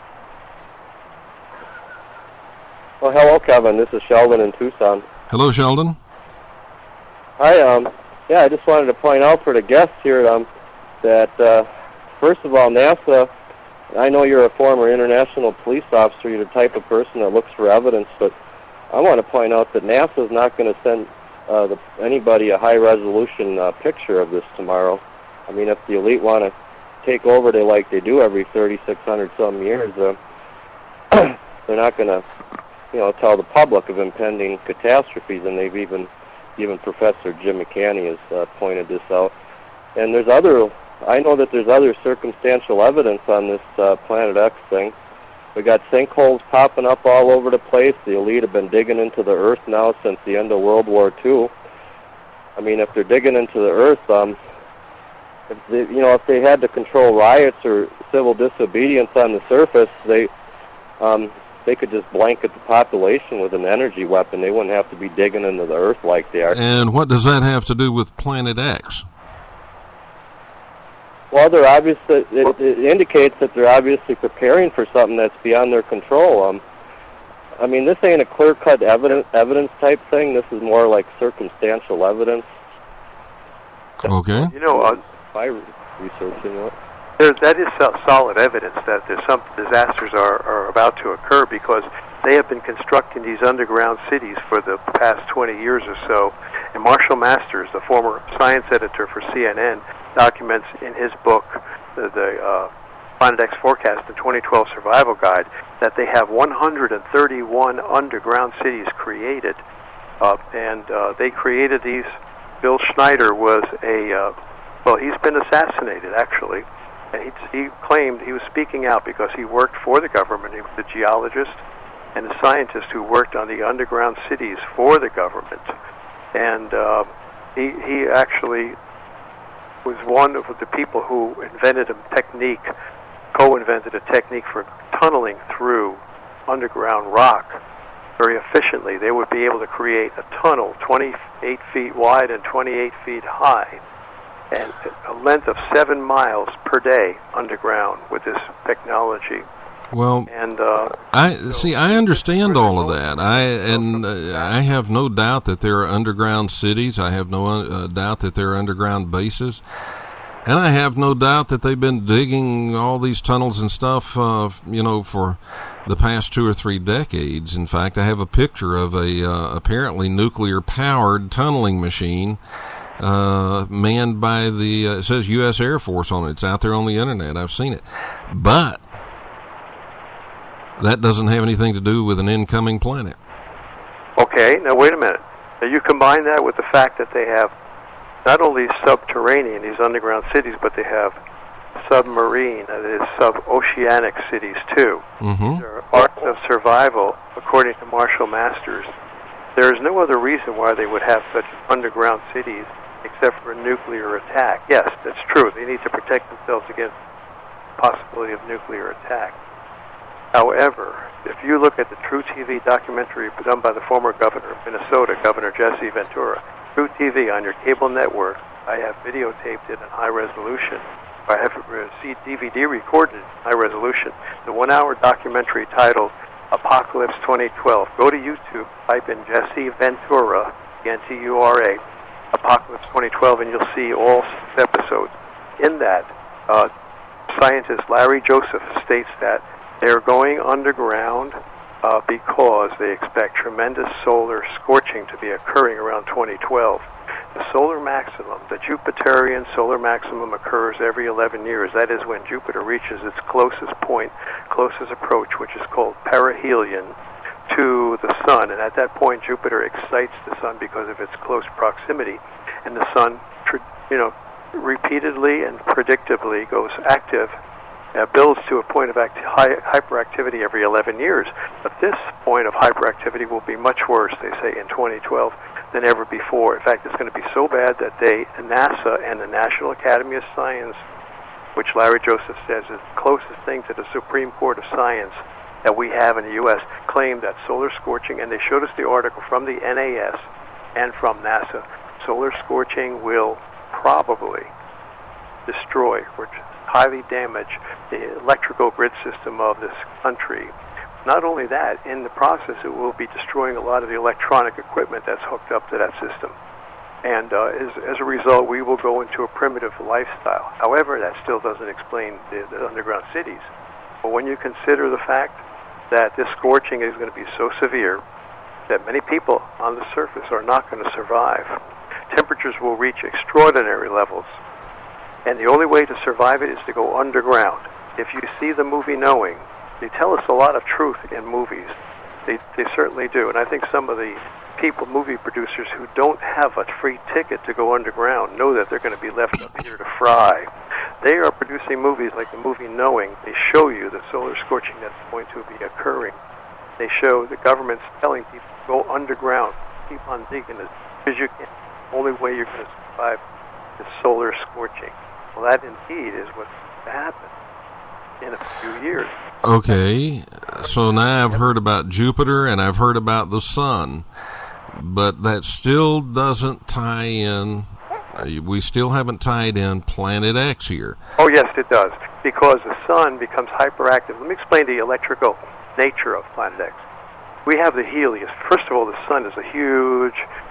Well, hello, Kevin. This is Sheldon in Tucson. Hello, Sheldon. Hi. I just wanted to point out for the guests here that first of all, NASA. I know you're a former international police officer. You're the type of person that looks for evidence, but I want to point out that NASA is not going to send anybody a high-resolution picture of this tomorrow. I mean, if the elite want to take over, like they do every 3,600-some years, they're not going to, tell the public of impending catastrophes. And they've even Professor Jim McCanney has pointed this out. And I know that there's other circumstantial evidence on this Planet X thing. We got sinkholes popping up all over the place. The elite have been digging into the earth now since the end of World War II. I mean, if they're digging into the earth, if they had to control riots or civil disobedience on the surface, they could just blanket the population with an energy weapon. They wouldn't have to be digging into the earth like they are. And what does that have to do with Planet X? Well, it indicates that they're obviously preparing for something that's beyond their control. I mean, this ain't a clear-cut evidence type thing. This is more like circumstantial evidence. Okay. My research, that is solid evidence that there's some disasters are about to occur, because they have been constructing these underground cities for the past 20 years or so. And Marshall Masters, the former science editor for CNN, documents in his book, the Planet X Forecast, the 2012 Survival Guide, that they have 131 underground cities created. And they created these. Bill Schneider was he's been assassinated, actually. And he claimed he was speaking out because he worked for the government. He was a geologist and a scientist who worked on the underground cities for the government. And he actually was one of the people who co-invented a technique for tunneling through underground rock very efficiently. They would be able to create a tunnel 28 feet wide and 28 feet high, and a length of 7 miles per day underground with this technology. Well, and I understand all of that. I have no doubt that there are underground cities. I have no doubt that there are underground bases, and I have no doubt that they've been digging all these tunnels and stuff, for the past 2 or 3 decades. In fact, I have a picture of a apparently nuclear-powered tunneling machine manned by it says U.S. Air Force on it. It's out there on the internet. I've seen it, but that doesn't have anything to do with an incoming planet. Okay, now wait a minute. Now you combine that with the fact that they have not only subterranean, these underground cities, but they have submarine, that is, sub-oceanic cities too. Mm-hmm. There are arcs of survival, according to Marshall Masters. There is no other reason why they would have such underground cities except for a nuclear attack. Yes, that's true. They need to protect themselves against the possibility of nuclear attack. However, if you look at the True TV documentary done by the former governor of Minnesota, Governor Jesse Ventura, True TV on your cable network, I have videotaped it in high resolution. I have DVD recorded in high resolution. The 1-hour documentary titled Apocalypse 2012. Go to YouTube, type in Jesse Ventura, Ventura, Apocalypse 2012, and you'll see all 6 episodes. In that, scientist Larry Joseph states that they're going underground because they expect tremendous solar scorching to be occurring around 2012. The solar maximum, the Jupiterian solar maximum, occurs every 11 years. That is when Jupiter reaches its closest point, closest approach, which is called perihelion, to the Sun. And at that point, Jupiter excites the Sun because of its close proximity. And the Sun, repeatedly and predictably goes active, builds to a point of hyperactivity every 11 years. But this point of hyperactivity will be much worse, they say, in 2012 than ever before. In fact, it's going to be so bad that NASA and the National Academy of Science, which Larry Joseph says is the closest thing to the Supreme Court of Science, that we have in the U.S. claim that solar scorching, and they showed us the article from the NAS and from NASA, solar scorching will probably destroy or highly damage the electrical grid system of this country. Not only that, in the process, it will be destroying a lot of the electronic equipment that's hooked up to that system. And as a result, we will go into a primitive lifestyle. However, that still doesn't explain the underground cities. But when you consider the fact that this scorching is going to be so severe that many people on the surface are not going to survive, temperatures will reach extraordinary levels. And the only way to survive it is to go underground. If you see the movie Knowing, they tell us a lot of truth in movies. They certainly do. And I think some of the movie producers who don't have a free ticket to go underground know that they're going to be left up here to fry. They are producing movies like the movie Knowing. They show you the solar scorching that's going to be occurring. They show the government's telling people to go underground, keep on digging it, because you can't. The only way you're going to survive is solar scorching. Well, that indeed is what's going to happen in a few years. Okay, so now I've heard about Jupiter and I've heard about the sun, but that still doesn't tie in. We still haven't tied in Planet X here. Oh, yes, it does, because the sun becomes hyperactive. Let me explain the electrical nature of Planet X. We have the Helios. First of all, the sun is a huge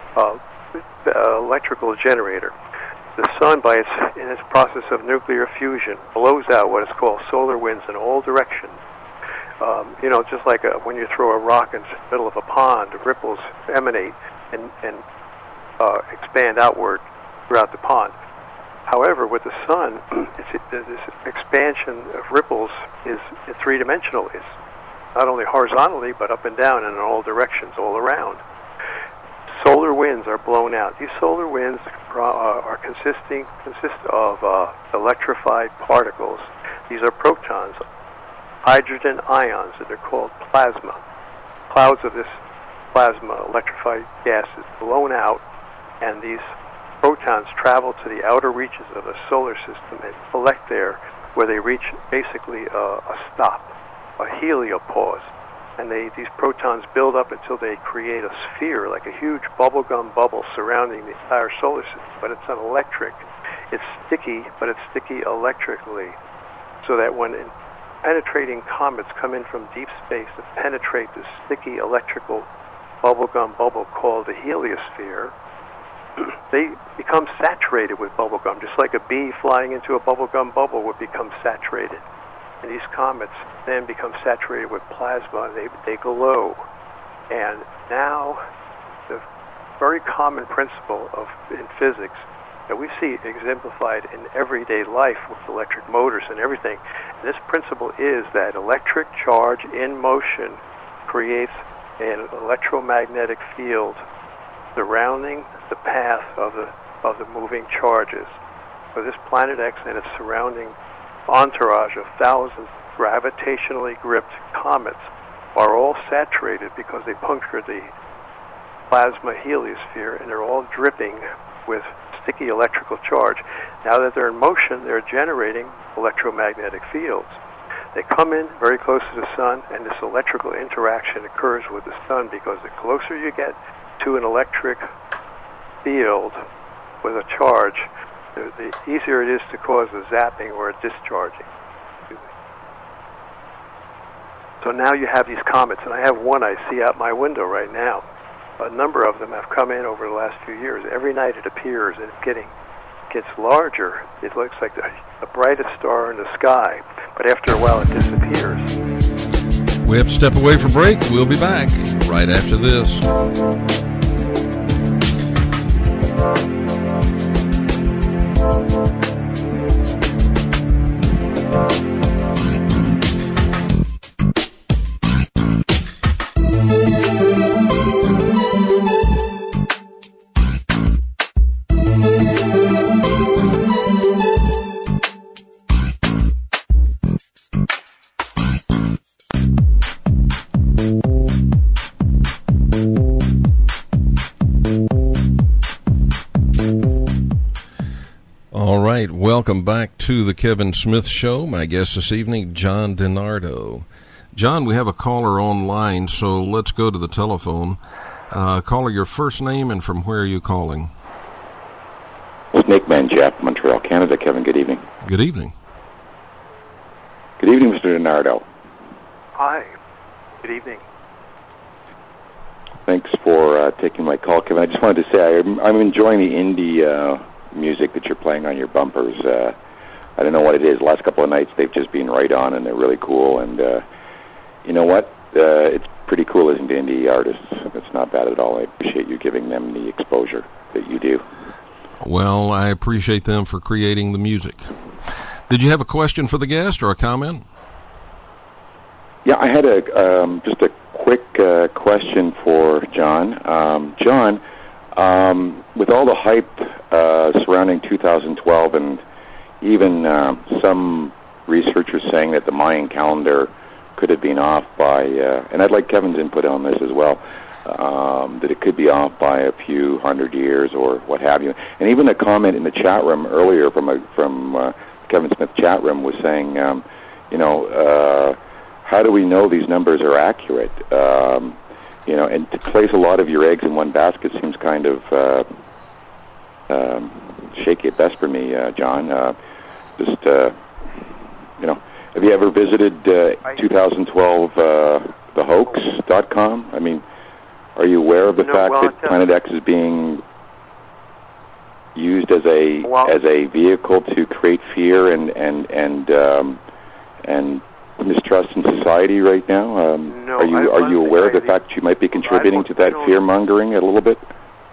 electrical generator. The sun, in its process of nuclear fusion, blows out what is called solar winds in all directions. Just like when you throw a rock in the middle of a pond, the ripples emanate and expand outward throughout the pond. However, with the sun, this expansion of ripples is three-dimensional. It's not only horizontally, but up and down and in all directions, all around. Solar winds are blown out. These solar winds consist of electrified particles. These are protons, hydrogen ions, that are called plasma. Clouds of this plasma, electrified gas, is blown out, and these protons travel to the outer reaches of the solar system and collect there, where they reach basically a stop, a heliopause. And these protons build up until they create a sphere, like a huge bubblegum bubble surrounding the entire solar system. But it's an electric. It's sticky, but it's sticky electrically. So that when penetrating comets come in from deep space to penetrate this sticky electrical bubblegum bubble called the heliosphere, they become saturated with bubblegum, just like a bee flying into a bubblegum bubble would become saturated. And these comets then become saturated with plasma, and they glow. And now, the very common principle in physics that we see exemplified in everyday life with electric motors and everything, and this principle is that electric charge in motion creates an electromagnetic field surrounding the path of the moving charges. So this Planet X and its surrounding entourage of thousands of gravitationally gripped comets are all saturated because they punctured the plasma heliosphere, and they're all dripping with sticky electrical charge. Now that they're in motion, they're generating electromagnetic fields. They come in very close to the sun, and this electrical interaction occurs with the sun, because the closer you get to an electric field with a charge, the easier it is to cause a zapping or a discharging. So now you have these comets, and I have one I see out my window right now. A number of them have come in over the last few years. Every night it appears, and it gets larger. It looks like the brightest star in the sky, but after a while it disappears. We have to step away for break. We'll be back right after this. Welcome back to the Kevin Smith Show. My guest this evening, John DiNardo. John, we have a caller online, so let's go to the telephone. Caller, your first name and from where are you calling? Snake Man Jeff, Montreal, Canada. Kevin, good evening. Good evening. Good evening, Mr. DiNardo. Hi. Good evening. Thanks for taking my call, Kevin. I just wanted to say I'm enjoying the indie music that you're playing on your bumpers. I don't know what it is. The last couple of nights they've just been right on, and they're really cool. And you know what? It's pretty cool listening to indie artists. It's not bad at all. I appreciate you giving them the exposure that you do. Well, I appreciate them for creating the music. Did you have a question for the guest or a comment? Yeah, I had just a quick question for John. John, with all the hype surrounding 2012 and even some researchers saying that the Mayan calendar could have been off by, and I'd like Kevin's input on this as well, that it could be off by a few hundred years or what have you. And even a comment in the chat room earlier from Kevin Smith chat room was saying, how do we know these numbers are accurate? And to place a lot of your eggs in one basket seems kind of shaky at best for me, John. Have you ever visited 2012 thehoax.com? I mean, are you aware of the fact that Planet X is being used as a vehicle to create fear and mistrust in society right now? No, are you aware of the fact that you might be contributing to that fear mongering a little bit?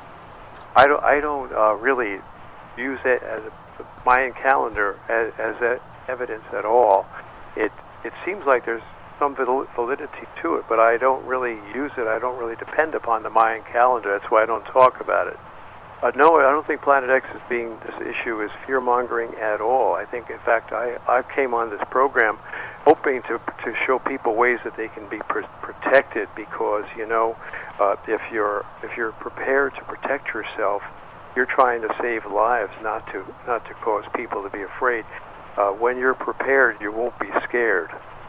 I don't really use it as a Mayan calendar as evidence at all. It seems like there's some validity to it, but I don't really use it. I don't really depend upon the Mayan calendar. That's why I don't talk about it. No, I don't think Planet X this issue is fear-mongering at all. I think, in fact, I came on this program hoping to show people ways that they can be protected, because, if you're prepared to protect yourself, you're trying to save lives, not to cause people to be afraid. When you're prepared, you won't be scared.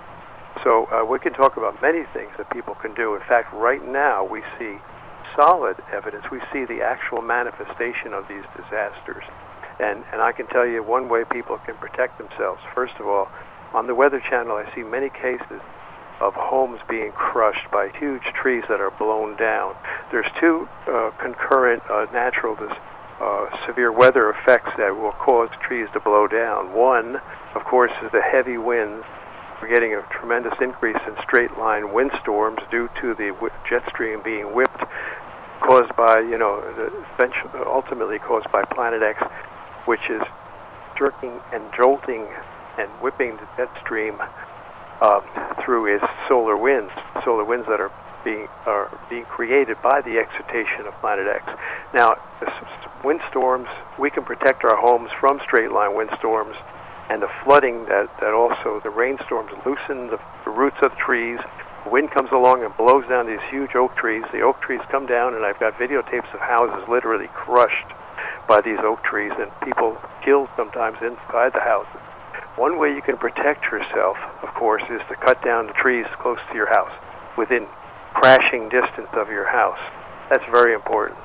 So we can talk about many things that people can do. In fact, right now we see solid evidence. We see the actual manifestation of these disasters. And I can tell you one way people can protect themselves. First of all, on the Weather Channel, I see many cases of homes being crushed by huge trees that are blown down. There's two concurrent natural severe weather effects that will cause trees to blow down. One, of course, is the heavy winds. We're getting a tremendous increase in straight-line windstorms due to the jet stream being whipped, caused by, ultimately caused by Planet X, which is jerking and jolting and whipping the jet stream through its solar winds that are being created by the excitation of Planet X. Now, windstorms, we can protect our homes from straight-line windstorms, and the flooding that also the rainstorms loosen the roots of the trees. The wind comes along and blows down these huge oak trees. The oak trees come down, and I've got videotapes of houses literally crushed by these oak trees, and people killed sometimes inside the houses. One way you can protect yourself, of course, is to cut down the trees close to your house, within crashing distance of your house. That's very important.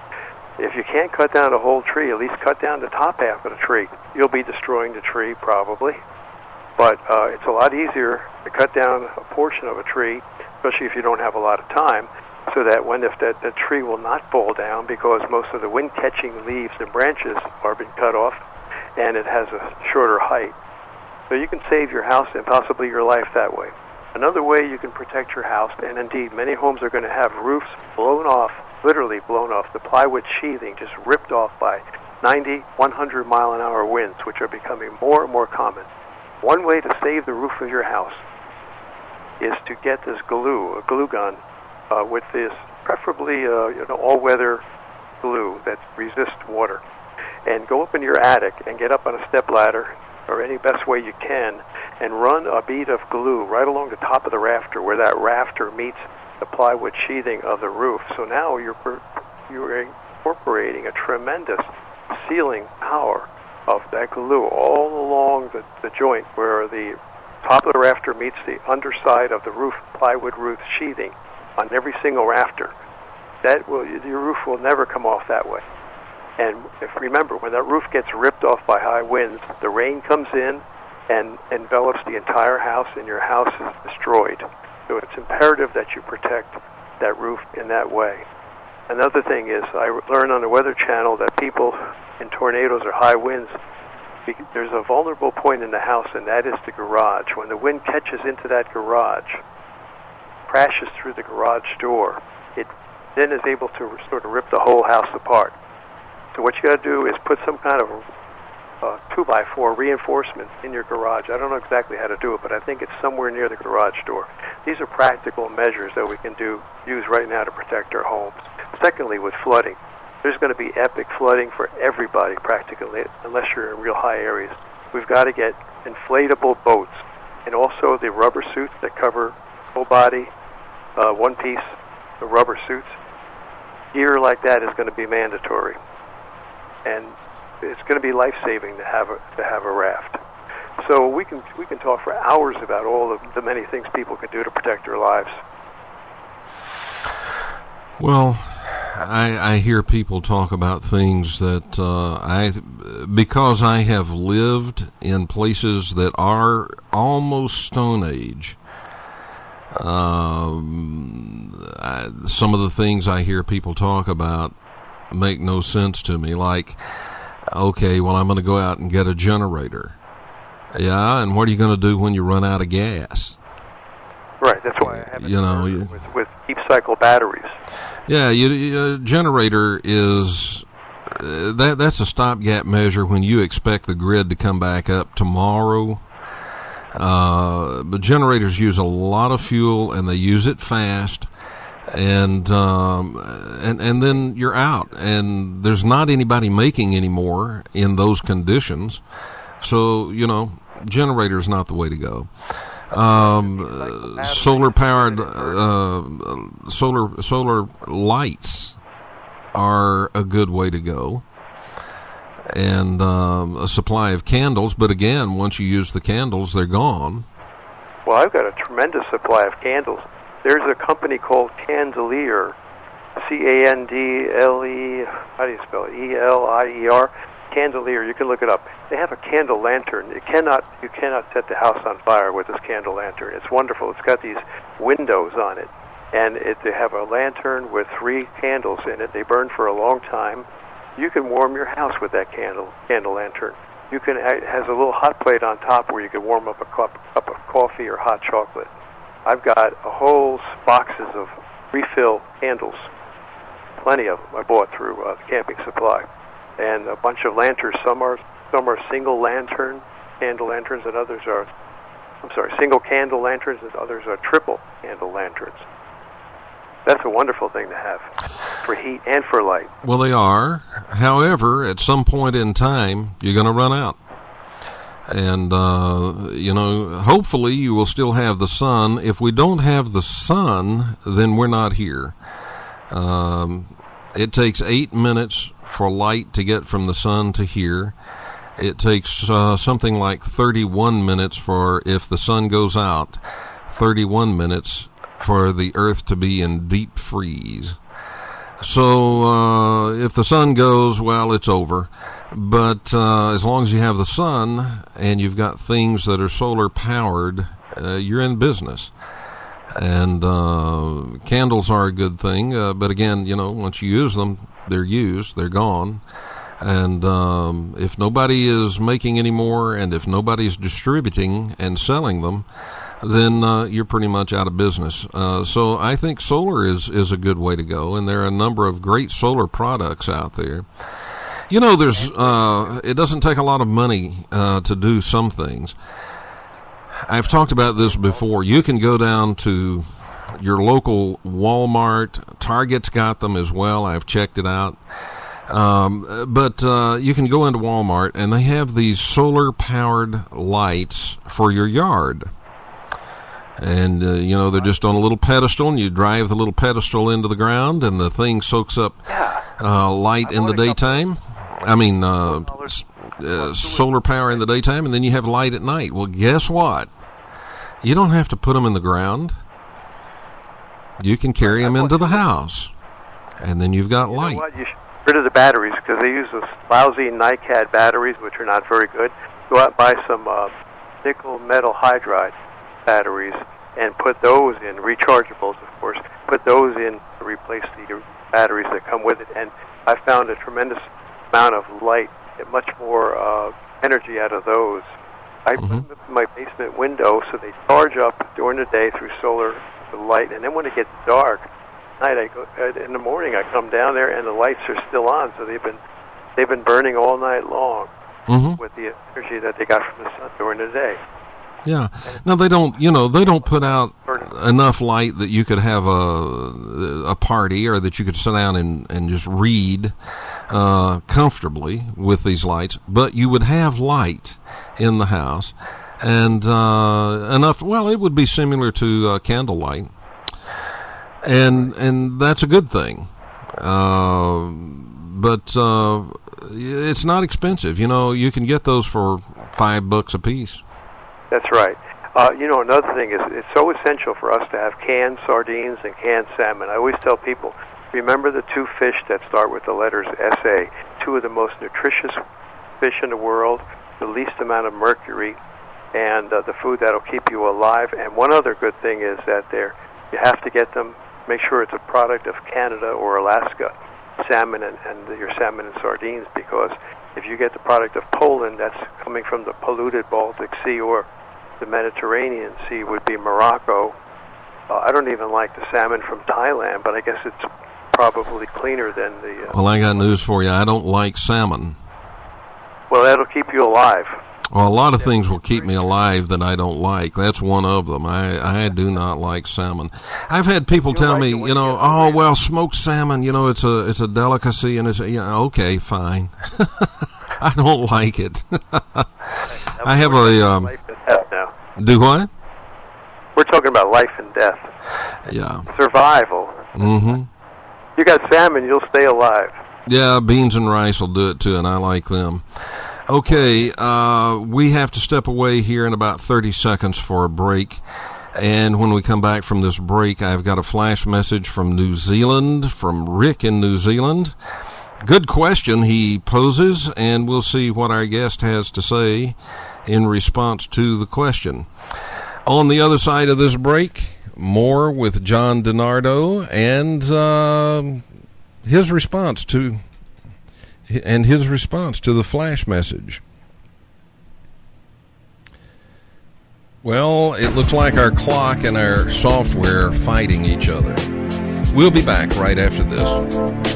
If you can't cut down a whole tree, at least cut down the top half of the tree. You'll be destroying the tree, probably. But it's a lot easier to cut down a portion of a tree, especially if you don't have a lot of time, so that if that tree will not fall down, because most of the wind-catching leaves and branches are being cut off, and it has a shorter height. So you can save your house and possibly your life that way. Another way you can protect your house, and indeed many homes are going to have roofs blown off, literally blown off, the plywood sheathing just ripped off by 90, 100 mile an hour winds, which are becoming more and more common. One way to save the roof of your house is to get this glue, a glue gun, with this preferably all-weather glue that resists water, and go up in your attic and get up on a stepladder, or any best way you can, and run a bead of glue right along the top of the rafter where that rafter meets the plywood sheathing of the roof. So now you're incorporating a tremendous sealing power of that glue all along the joint where the top of the rafter meets the underside of the roof, plywood roof sheathing on every single rafter. Your roof will never come off that way. And remember, when that roof gets ripped off by high winds, the rain comes in and envelops the entire house, and your house is destroyed. So it's imperative that you protect that roof in that way. Another thing is, I learned on the Weather Channel that people in tornadoes or high winds, there's a vulnerable point in the house, and that is the garage. When the wind catches into that garage, crashes through the garage door, it then is able to sort of rip the whole house apart. So what you got to do is put some kind of 2x4 reinforcement in your garage. I don't know exactly how to do it, but I think it's somewhere near the garage door. These are practical measures that we can use right now to protect our homes. Secondly, with flooding, there's going to be epic flooding for everybody practically, unless you're in real high areas. We've got to get inflatable boats and also the rubber suits that cover full body, one piece, the rubber suits. Gear like that is going to be mandatory, and it's going to be life-saving to have a raft. So we can talk for hours about all of the many things people can do to protect their lives. Well, I hear people talk about things that because I have lived in places that are almost Stone Age. Some of the things I hear people talk about make no sense to me. Like, okay, well, I'm going to go out and get a generator. Yeah, and what are you going to do when you run out of gas? Right, that's why I have it with deep cycle batteries. Yeah, a generator is that's a stopgap measure when you expect the grid to come back up tomorrow. But generators use a lot of fuel, and they use it fast, and then you're out, and there's not anybody making anymore in those conditions. So generator's not the way to go. Solar powered solar lights are a good way to go, and a supply of candles. But again, once you use the candles, they're gone. Well, I've got a tremendous supply of candles. There's a company called Candelier, Candle, how do you spell it? Elier. Candelier, you can look it up. They have a candle lantern. You cannot set the house on fire with this candle lantern. It's wonderful. It's got these windows on it, and they have a lantern with 3 candles in it. They burn for a long time. You can warm your house with that candle lantern. It has a little hot plate on top where you can warm up a cup of coffee or hot chocolate. I've got a whole boxes of refill candles, plenty of them I bought through the Camping Supply. And a bunch of lanterns. Some are single lantern candle lanterns, and others are, single candle lanterns, and others are triple candle lanterns. That's a wonderful thing to have for heat and for light. Well, they are. However, at some point in time, you're going to run out. And, hopefully you will still have the sun. If we don't have the sun, then we're not here. It takes 8 minutes for light to get from the sun to here. It takes something like 31 minutes for, if the sun goes out, 31 minutes for the earth to be in deep freeze. So if the sun goes, well, it's over. But as long as you have the sun and you've got things that are solar powered, you're in business. And candles are a good thing, but again, once you use them, they're gone. And if nobody is making any more, and if nobody's distributing and selling them, then you're pretty much out of business. So I think solar is a good way to go, and there are a number of great solar products out there. There's it doesn't take a lot of money to do some things. I've talked about this before. You can go down to your local Walmart. Target's got them as well. I've checked it out. But you can go into Walmart, and they have these solar-powered lights for your yard. And, they're just on a little pedestal, and you drive the little pedestal into the ground, and the thing soaks up light in the daytime. Solar power in the daytime, and then you have light at night. Well, guess what? You don't have to put them in the ground. You can carry them into the house, and then you've got light. You know what? You should get rid of the batteries, because they use those lousy NiCad batteries, which are not very good. Go out and buy some nickel metal hydride batteries and put those in, rechargeables, of course, put those in to replace the batteries that come with it. And I found a tremendous amount of light, get much more energy out of those. I put them in my basement window so they charge up during the day through solar light, and then when it gets dark at night, in the morning I come down there and the lights are still on, so they've been burning all night long with the energy that they got from the sun during the day. Yeah. Now they don't put out enough light that you could have a party, or that you could sit down and just read comfortably with these lights, but you would have light in the house, and enough. Well, it would be similar to candlelight, and that's a good thing. But it's not expensive. You can get those for $5 a piece. That's right. Another thing is it's so essential for us to have canned sardines and canned salmon. I always tell people, remember the two fish that start with the letters SA, two of the most nutritious fish in the world, the least amount of mercury, and the food that'll keep you alive. And one other good thing is that you have to get them, make sure it's a product of Canada or Alaska, salmon and your salmon and sardines, because if you get the product of Poland, that's coming from the polluted Baltic Sea, or the Mediterranean Sea would be Morocco. I don't even like the salmon from Thailand, but I guess it's probably cleaner than the... Well, I got news for you. I don't like salmon. Well, that'll keep you alive. Well, a lot of things will keep me alive that I don't like. That's one of them. I do not like salmon. I've had people tell me, smoked salmon, it's a delicacy, and okay, fine. I don't like it. I have life and death now. Do what? We're talking about life and death. Yeah. Survival. You got salmon, you'll stay alive. Yeah, beans and rice will do it too, and I like them. Okay, we have to step away here in about 30 seconds for a break. And when we come back from this break, I've got a flash message from New Zealand, from Rick in New Zealand. Good question he poses, and we'll see what our guest has to say in response to the question. On the other side of this break, more with John DiNardo and his response to the flash message. Well, it looks like our clock and our software are fighting each other. We'll be back right after this.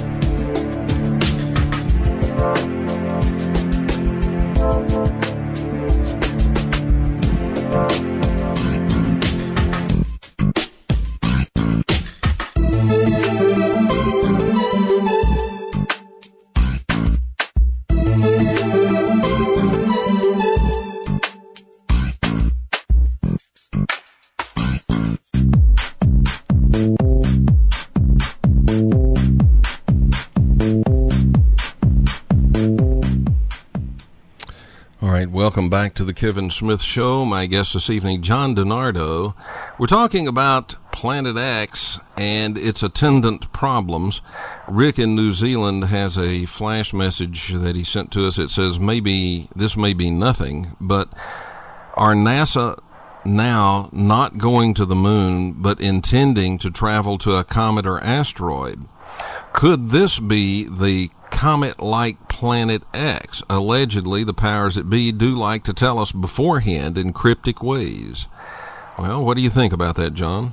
Welcome back to the Kevin Smith Show. My guest this evening, John DiNardo. We're talking about Planet X and its attendant problems. Rick in New Zealand has a flash message that he sent to us. It says, this may be nothing, but are NASA now not going to the moon, but intending to travel to a comet or asteroid? Could this be the comet-like Planet X? Allegedly, the powers that be do like to tell us beforehand in cryptic ways. Well, what do you think about that, John?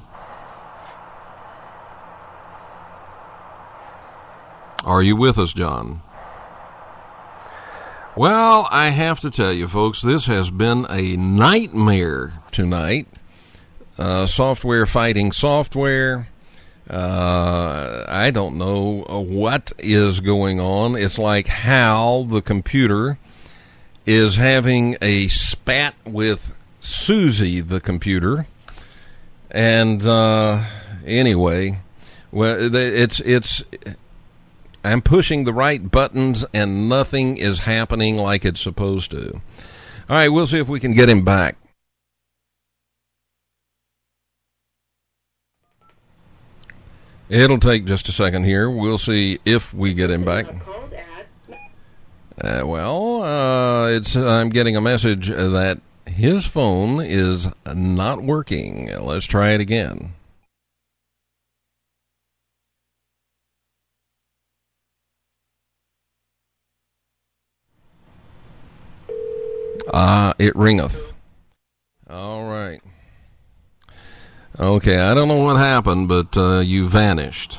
Are you with us, John? Well, I have to tell you, folks, this has been a nightmare tonight. Software fighting software. I don't know what is going on. It's like Hal, the computer, is having a spat with Susie, the computer. And anyway, well, I'm pushing the right buttons and nothing is happening like it's supposed to. All right, we'll see if we can get him back. It'll take just a second here. We'll see if we get him back. I'm getting a message that his phone is not working. Let's try it again. It ringeth. All right. Okay, I don't know what happened, but you vanished.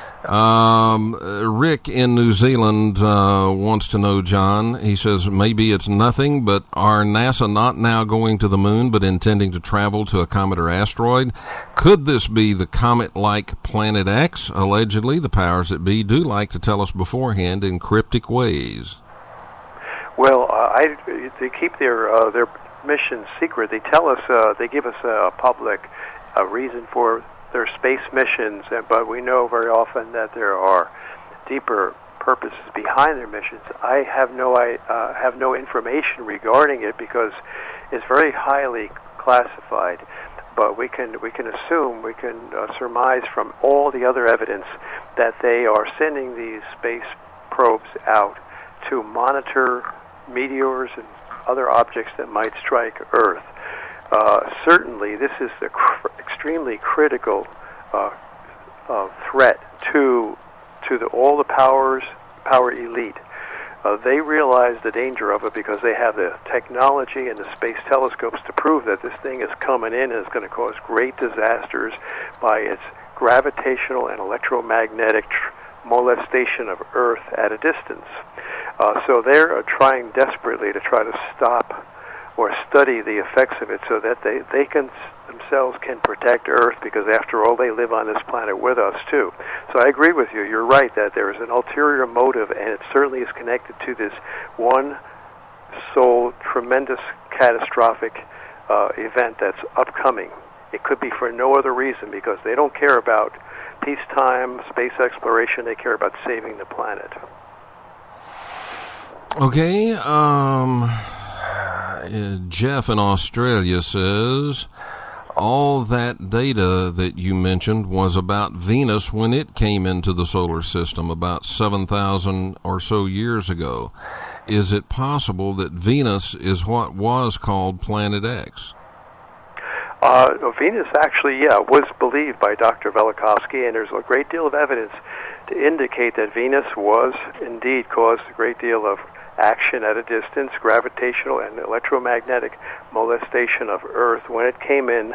Rick in New Zealand wants to know, John. He says, maybe it's nothing, but are NASA not now going to the moon, but intending to travel to a comet or asteroid? Could this be the comet-like Planet X? Allegedly, the powers that be do like to tell us beforehand in cryptic ways. Well, they keep their mission secret. They tell us, they give us a public reason for their space missions, but we know very often that there are deeper purposes behind their missions. I have no information regarding it because it's very highly classified. But we can assume, we can surmise from all the other evidence that they are sending these space probes out to monitor meteors and other objects that might strike Earth. Certainly, this is the extremely critical threat to all the power elite. They realize the danger of it because they have the technology and the space telescopes to prove that this thing is coming in and is going to cause great disasters by its gravitational and electromagnetic molestation of Earth at a distance. So they're trying desperately to try to stop or study the effects of it so that they themselves can protect Earth, because after all, they live on this planet with us too. So I agree with you. You're right that there is an ulterior motive, and it certainly is connected to this one sole tremendous catastrophic event that's upcoming. It could be for no other reason, because they don't care about peacetime space exploration. They care about saving the planet. Okay, Jeff in Australia says, all that data that you mentioned was about Venus when it came into the solar system about 7,000 or so years ago. Is it possible that Venus is what was called Planet X? Venus actually, was believed by Dr. Velikovsky, and there's a great deal of evidence to indicate that Venus was indeed caused a great deal of action at a distance, gravitational and electromagnetic molestation of Earth when it came in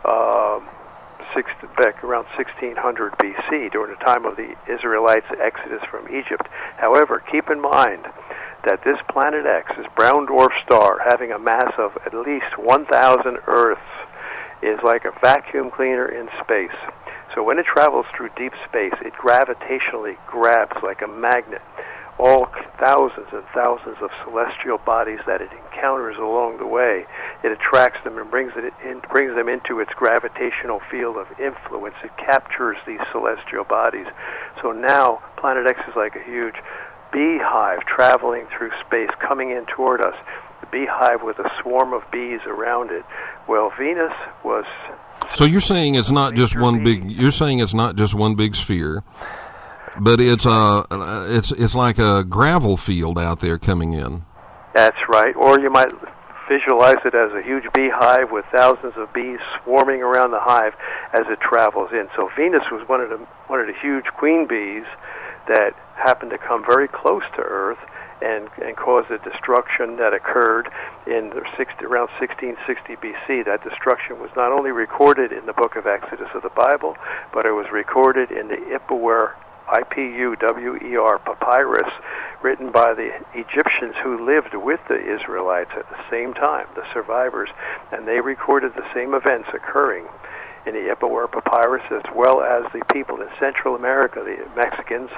back around 1600 BC, during the time of the Israelites' exodus from Egypt. However, keep in mind that this Planet X, this brown dwarf star, having a mass of at least 1,000 Earths, is like a vacuum cleaner in space. So when it travels through deep space, it gravitationally grabs like a magnet all thousands and thousands of celestial bodies that it encounters along the way. It attracts them and brings them into its gravitational field of influence. It captures these celestial bodies. So now Planet X is like a huge beehive traveling through space, coming in toward us. The beehive with a swarm of bees around it. Well, Venus was. So you're saying it's not just one big. You're saying it's not just one big sphere, but it's like a gravel field out there coming in. That's right. Or you might visualize it as a huge beehive with thousands of bees swarming around the hive as it travels in. So Venus was one of the huge queen bees that happened to come very close to Earth and cause the destruction that occurred in around 1660 BC. That destruction was not only recorded in the book of Exodus of the Bible, but it was recorded in the Ipuwer, I-P-U-W-E-R papyrus, written by the Egyptians who lived with the Israelites at the same time, the survivors, and they recorded the same events occurring in the Ipuwer papyrus, as well as the people in Central America, the Mexicans,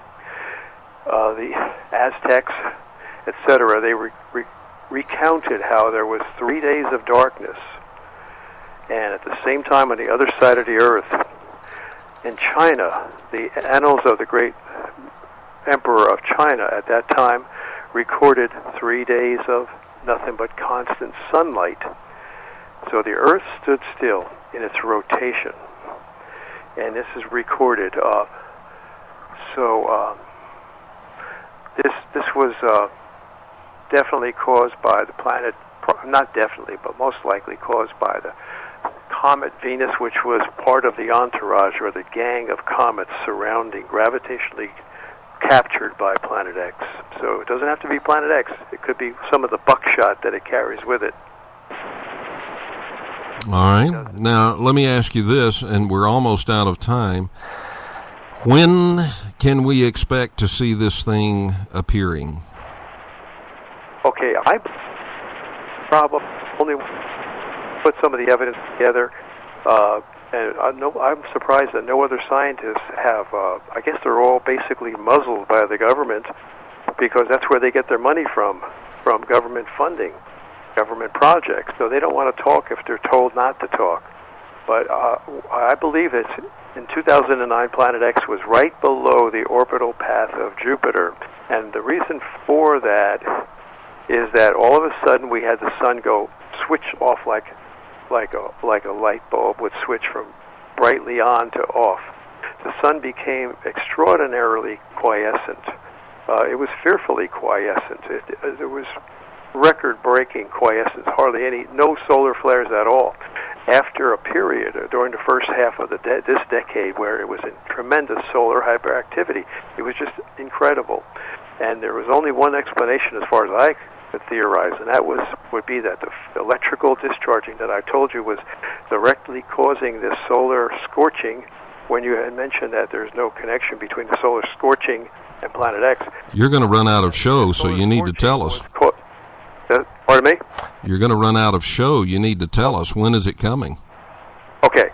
the Aztecs, etc. They recounted how there was 3 days of darkness, and at the same time on the other side of the earth, in China, the annals of the great emperor of China at that time recorded 3 days of nothing but constant sunlight. So the earth stood still in its rotation. and this is recorded. This was definitely caused by the planet, not definitely, but most likely caused by the comet Venus, which was part of the entourage or the gang of comets surrounding, gravitationally captured by Planet X. So it doesn't have to be Planet X. It could be some of the buckshot that it carries with it. All right. Now, let me ask you this, and we're almost out of time. When can we expect to see this thing appearing? Okay, I probably only put some of the evidence together, and I'm surprised that no other scientists have. I guess they're all basically muzzled by the government, because that's where they get their money from government funding, government projects. So they don't want to talk if they're told not to talk. But I believe that in 2009, Planet X was right below the orbital path of Jupiter, and the reason for that is that all of a sudden we had the sun go switch off like a light bulb would switch from brightly on to off. The sun became extraordinarily quiescent. It was fearfully quiescent. There was record-breaking quiescence, no solar flares at all. After a period during the first half of this decade where it was in tremendous solar hyperactivity, it was just incredible. And there was only one explanation as far as I could theorize, and that would be that the electrical discharging that I told you was directly causing this solar scorching. When you had mentioned that there's no connection between the solar scorching and Planet X. You're going to run out of show, so you need to tell us. Pardon me? You're going to run out of show. You need to tell us. When is it coming? Okay.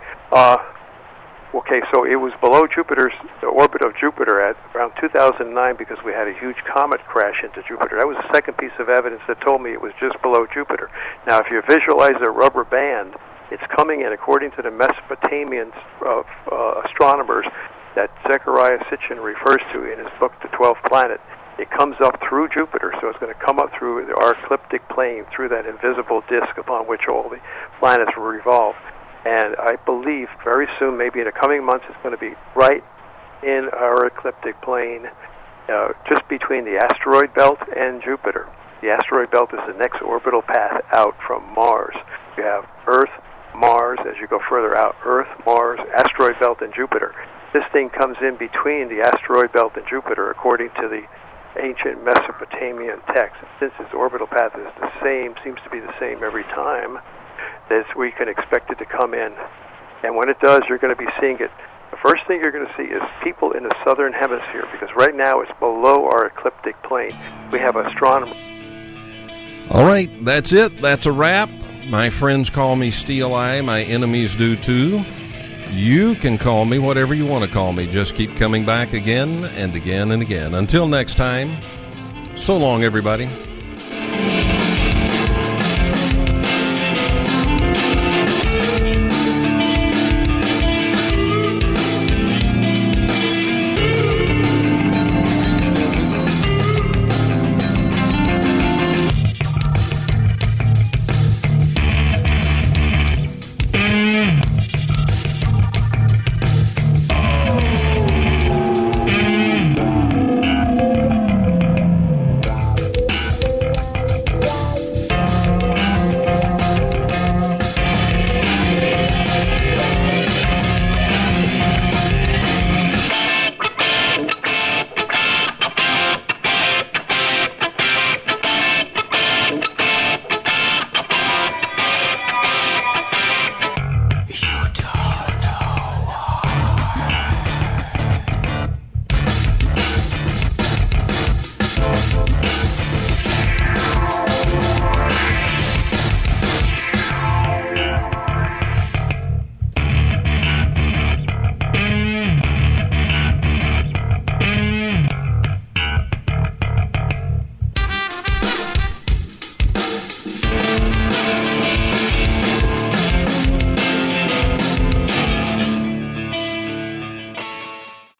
So it was below the orbit of Jupiter at around 2009 because we had a huge comet crash into Jupiter. That was the second piece of evidence that told me it was just below Jupiter. Now, if you visualize a rubber band, it's coming in, according to the Mesopotamian astronomers that Zecharia Sitchin refers to in his book, The 12th Planet. It comes up through Jupiter, so it's going to come up through our ecliptic plane, through that invisible disk upon which all the planets revolve. And I believe very soon, maybe in the coming months, it's going to be right in our ecliptic plane, just between the asteroid belt and Jupiter. The asteroid belt is the next orbital path out from Mars. You have Earth, Mars, as you go further out, Earth, Mars, asteroid belt, and Jupiter. This thing comes in between the asteroid belt and Jupiter, according to the ancient Mesopotamian text. Since its orbital path is the same, seems to be the same every time, that we can expect it to come in. And when it does, you're going to be seeing it. The first thing you're going to see is people in the southern hemisphere, because right now it's below our ecliptic plane. We have astronomers. All right, that's it. That's a wrap. My friends call me Steel Eye. My enemies do too. You can call me whatever you want to call me. Just keep coming back again and again and again. Until next time, so long, everybody.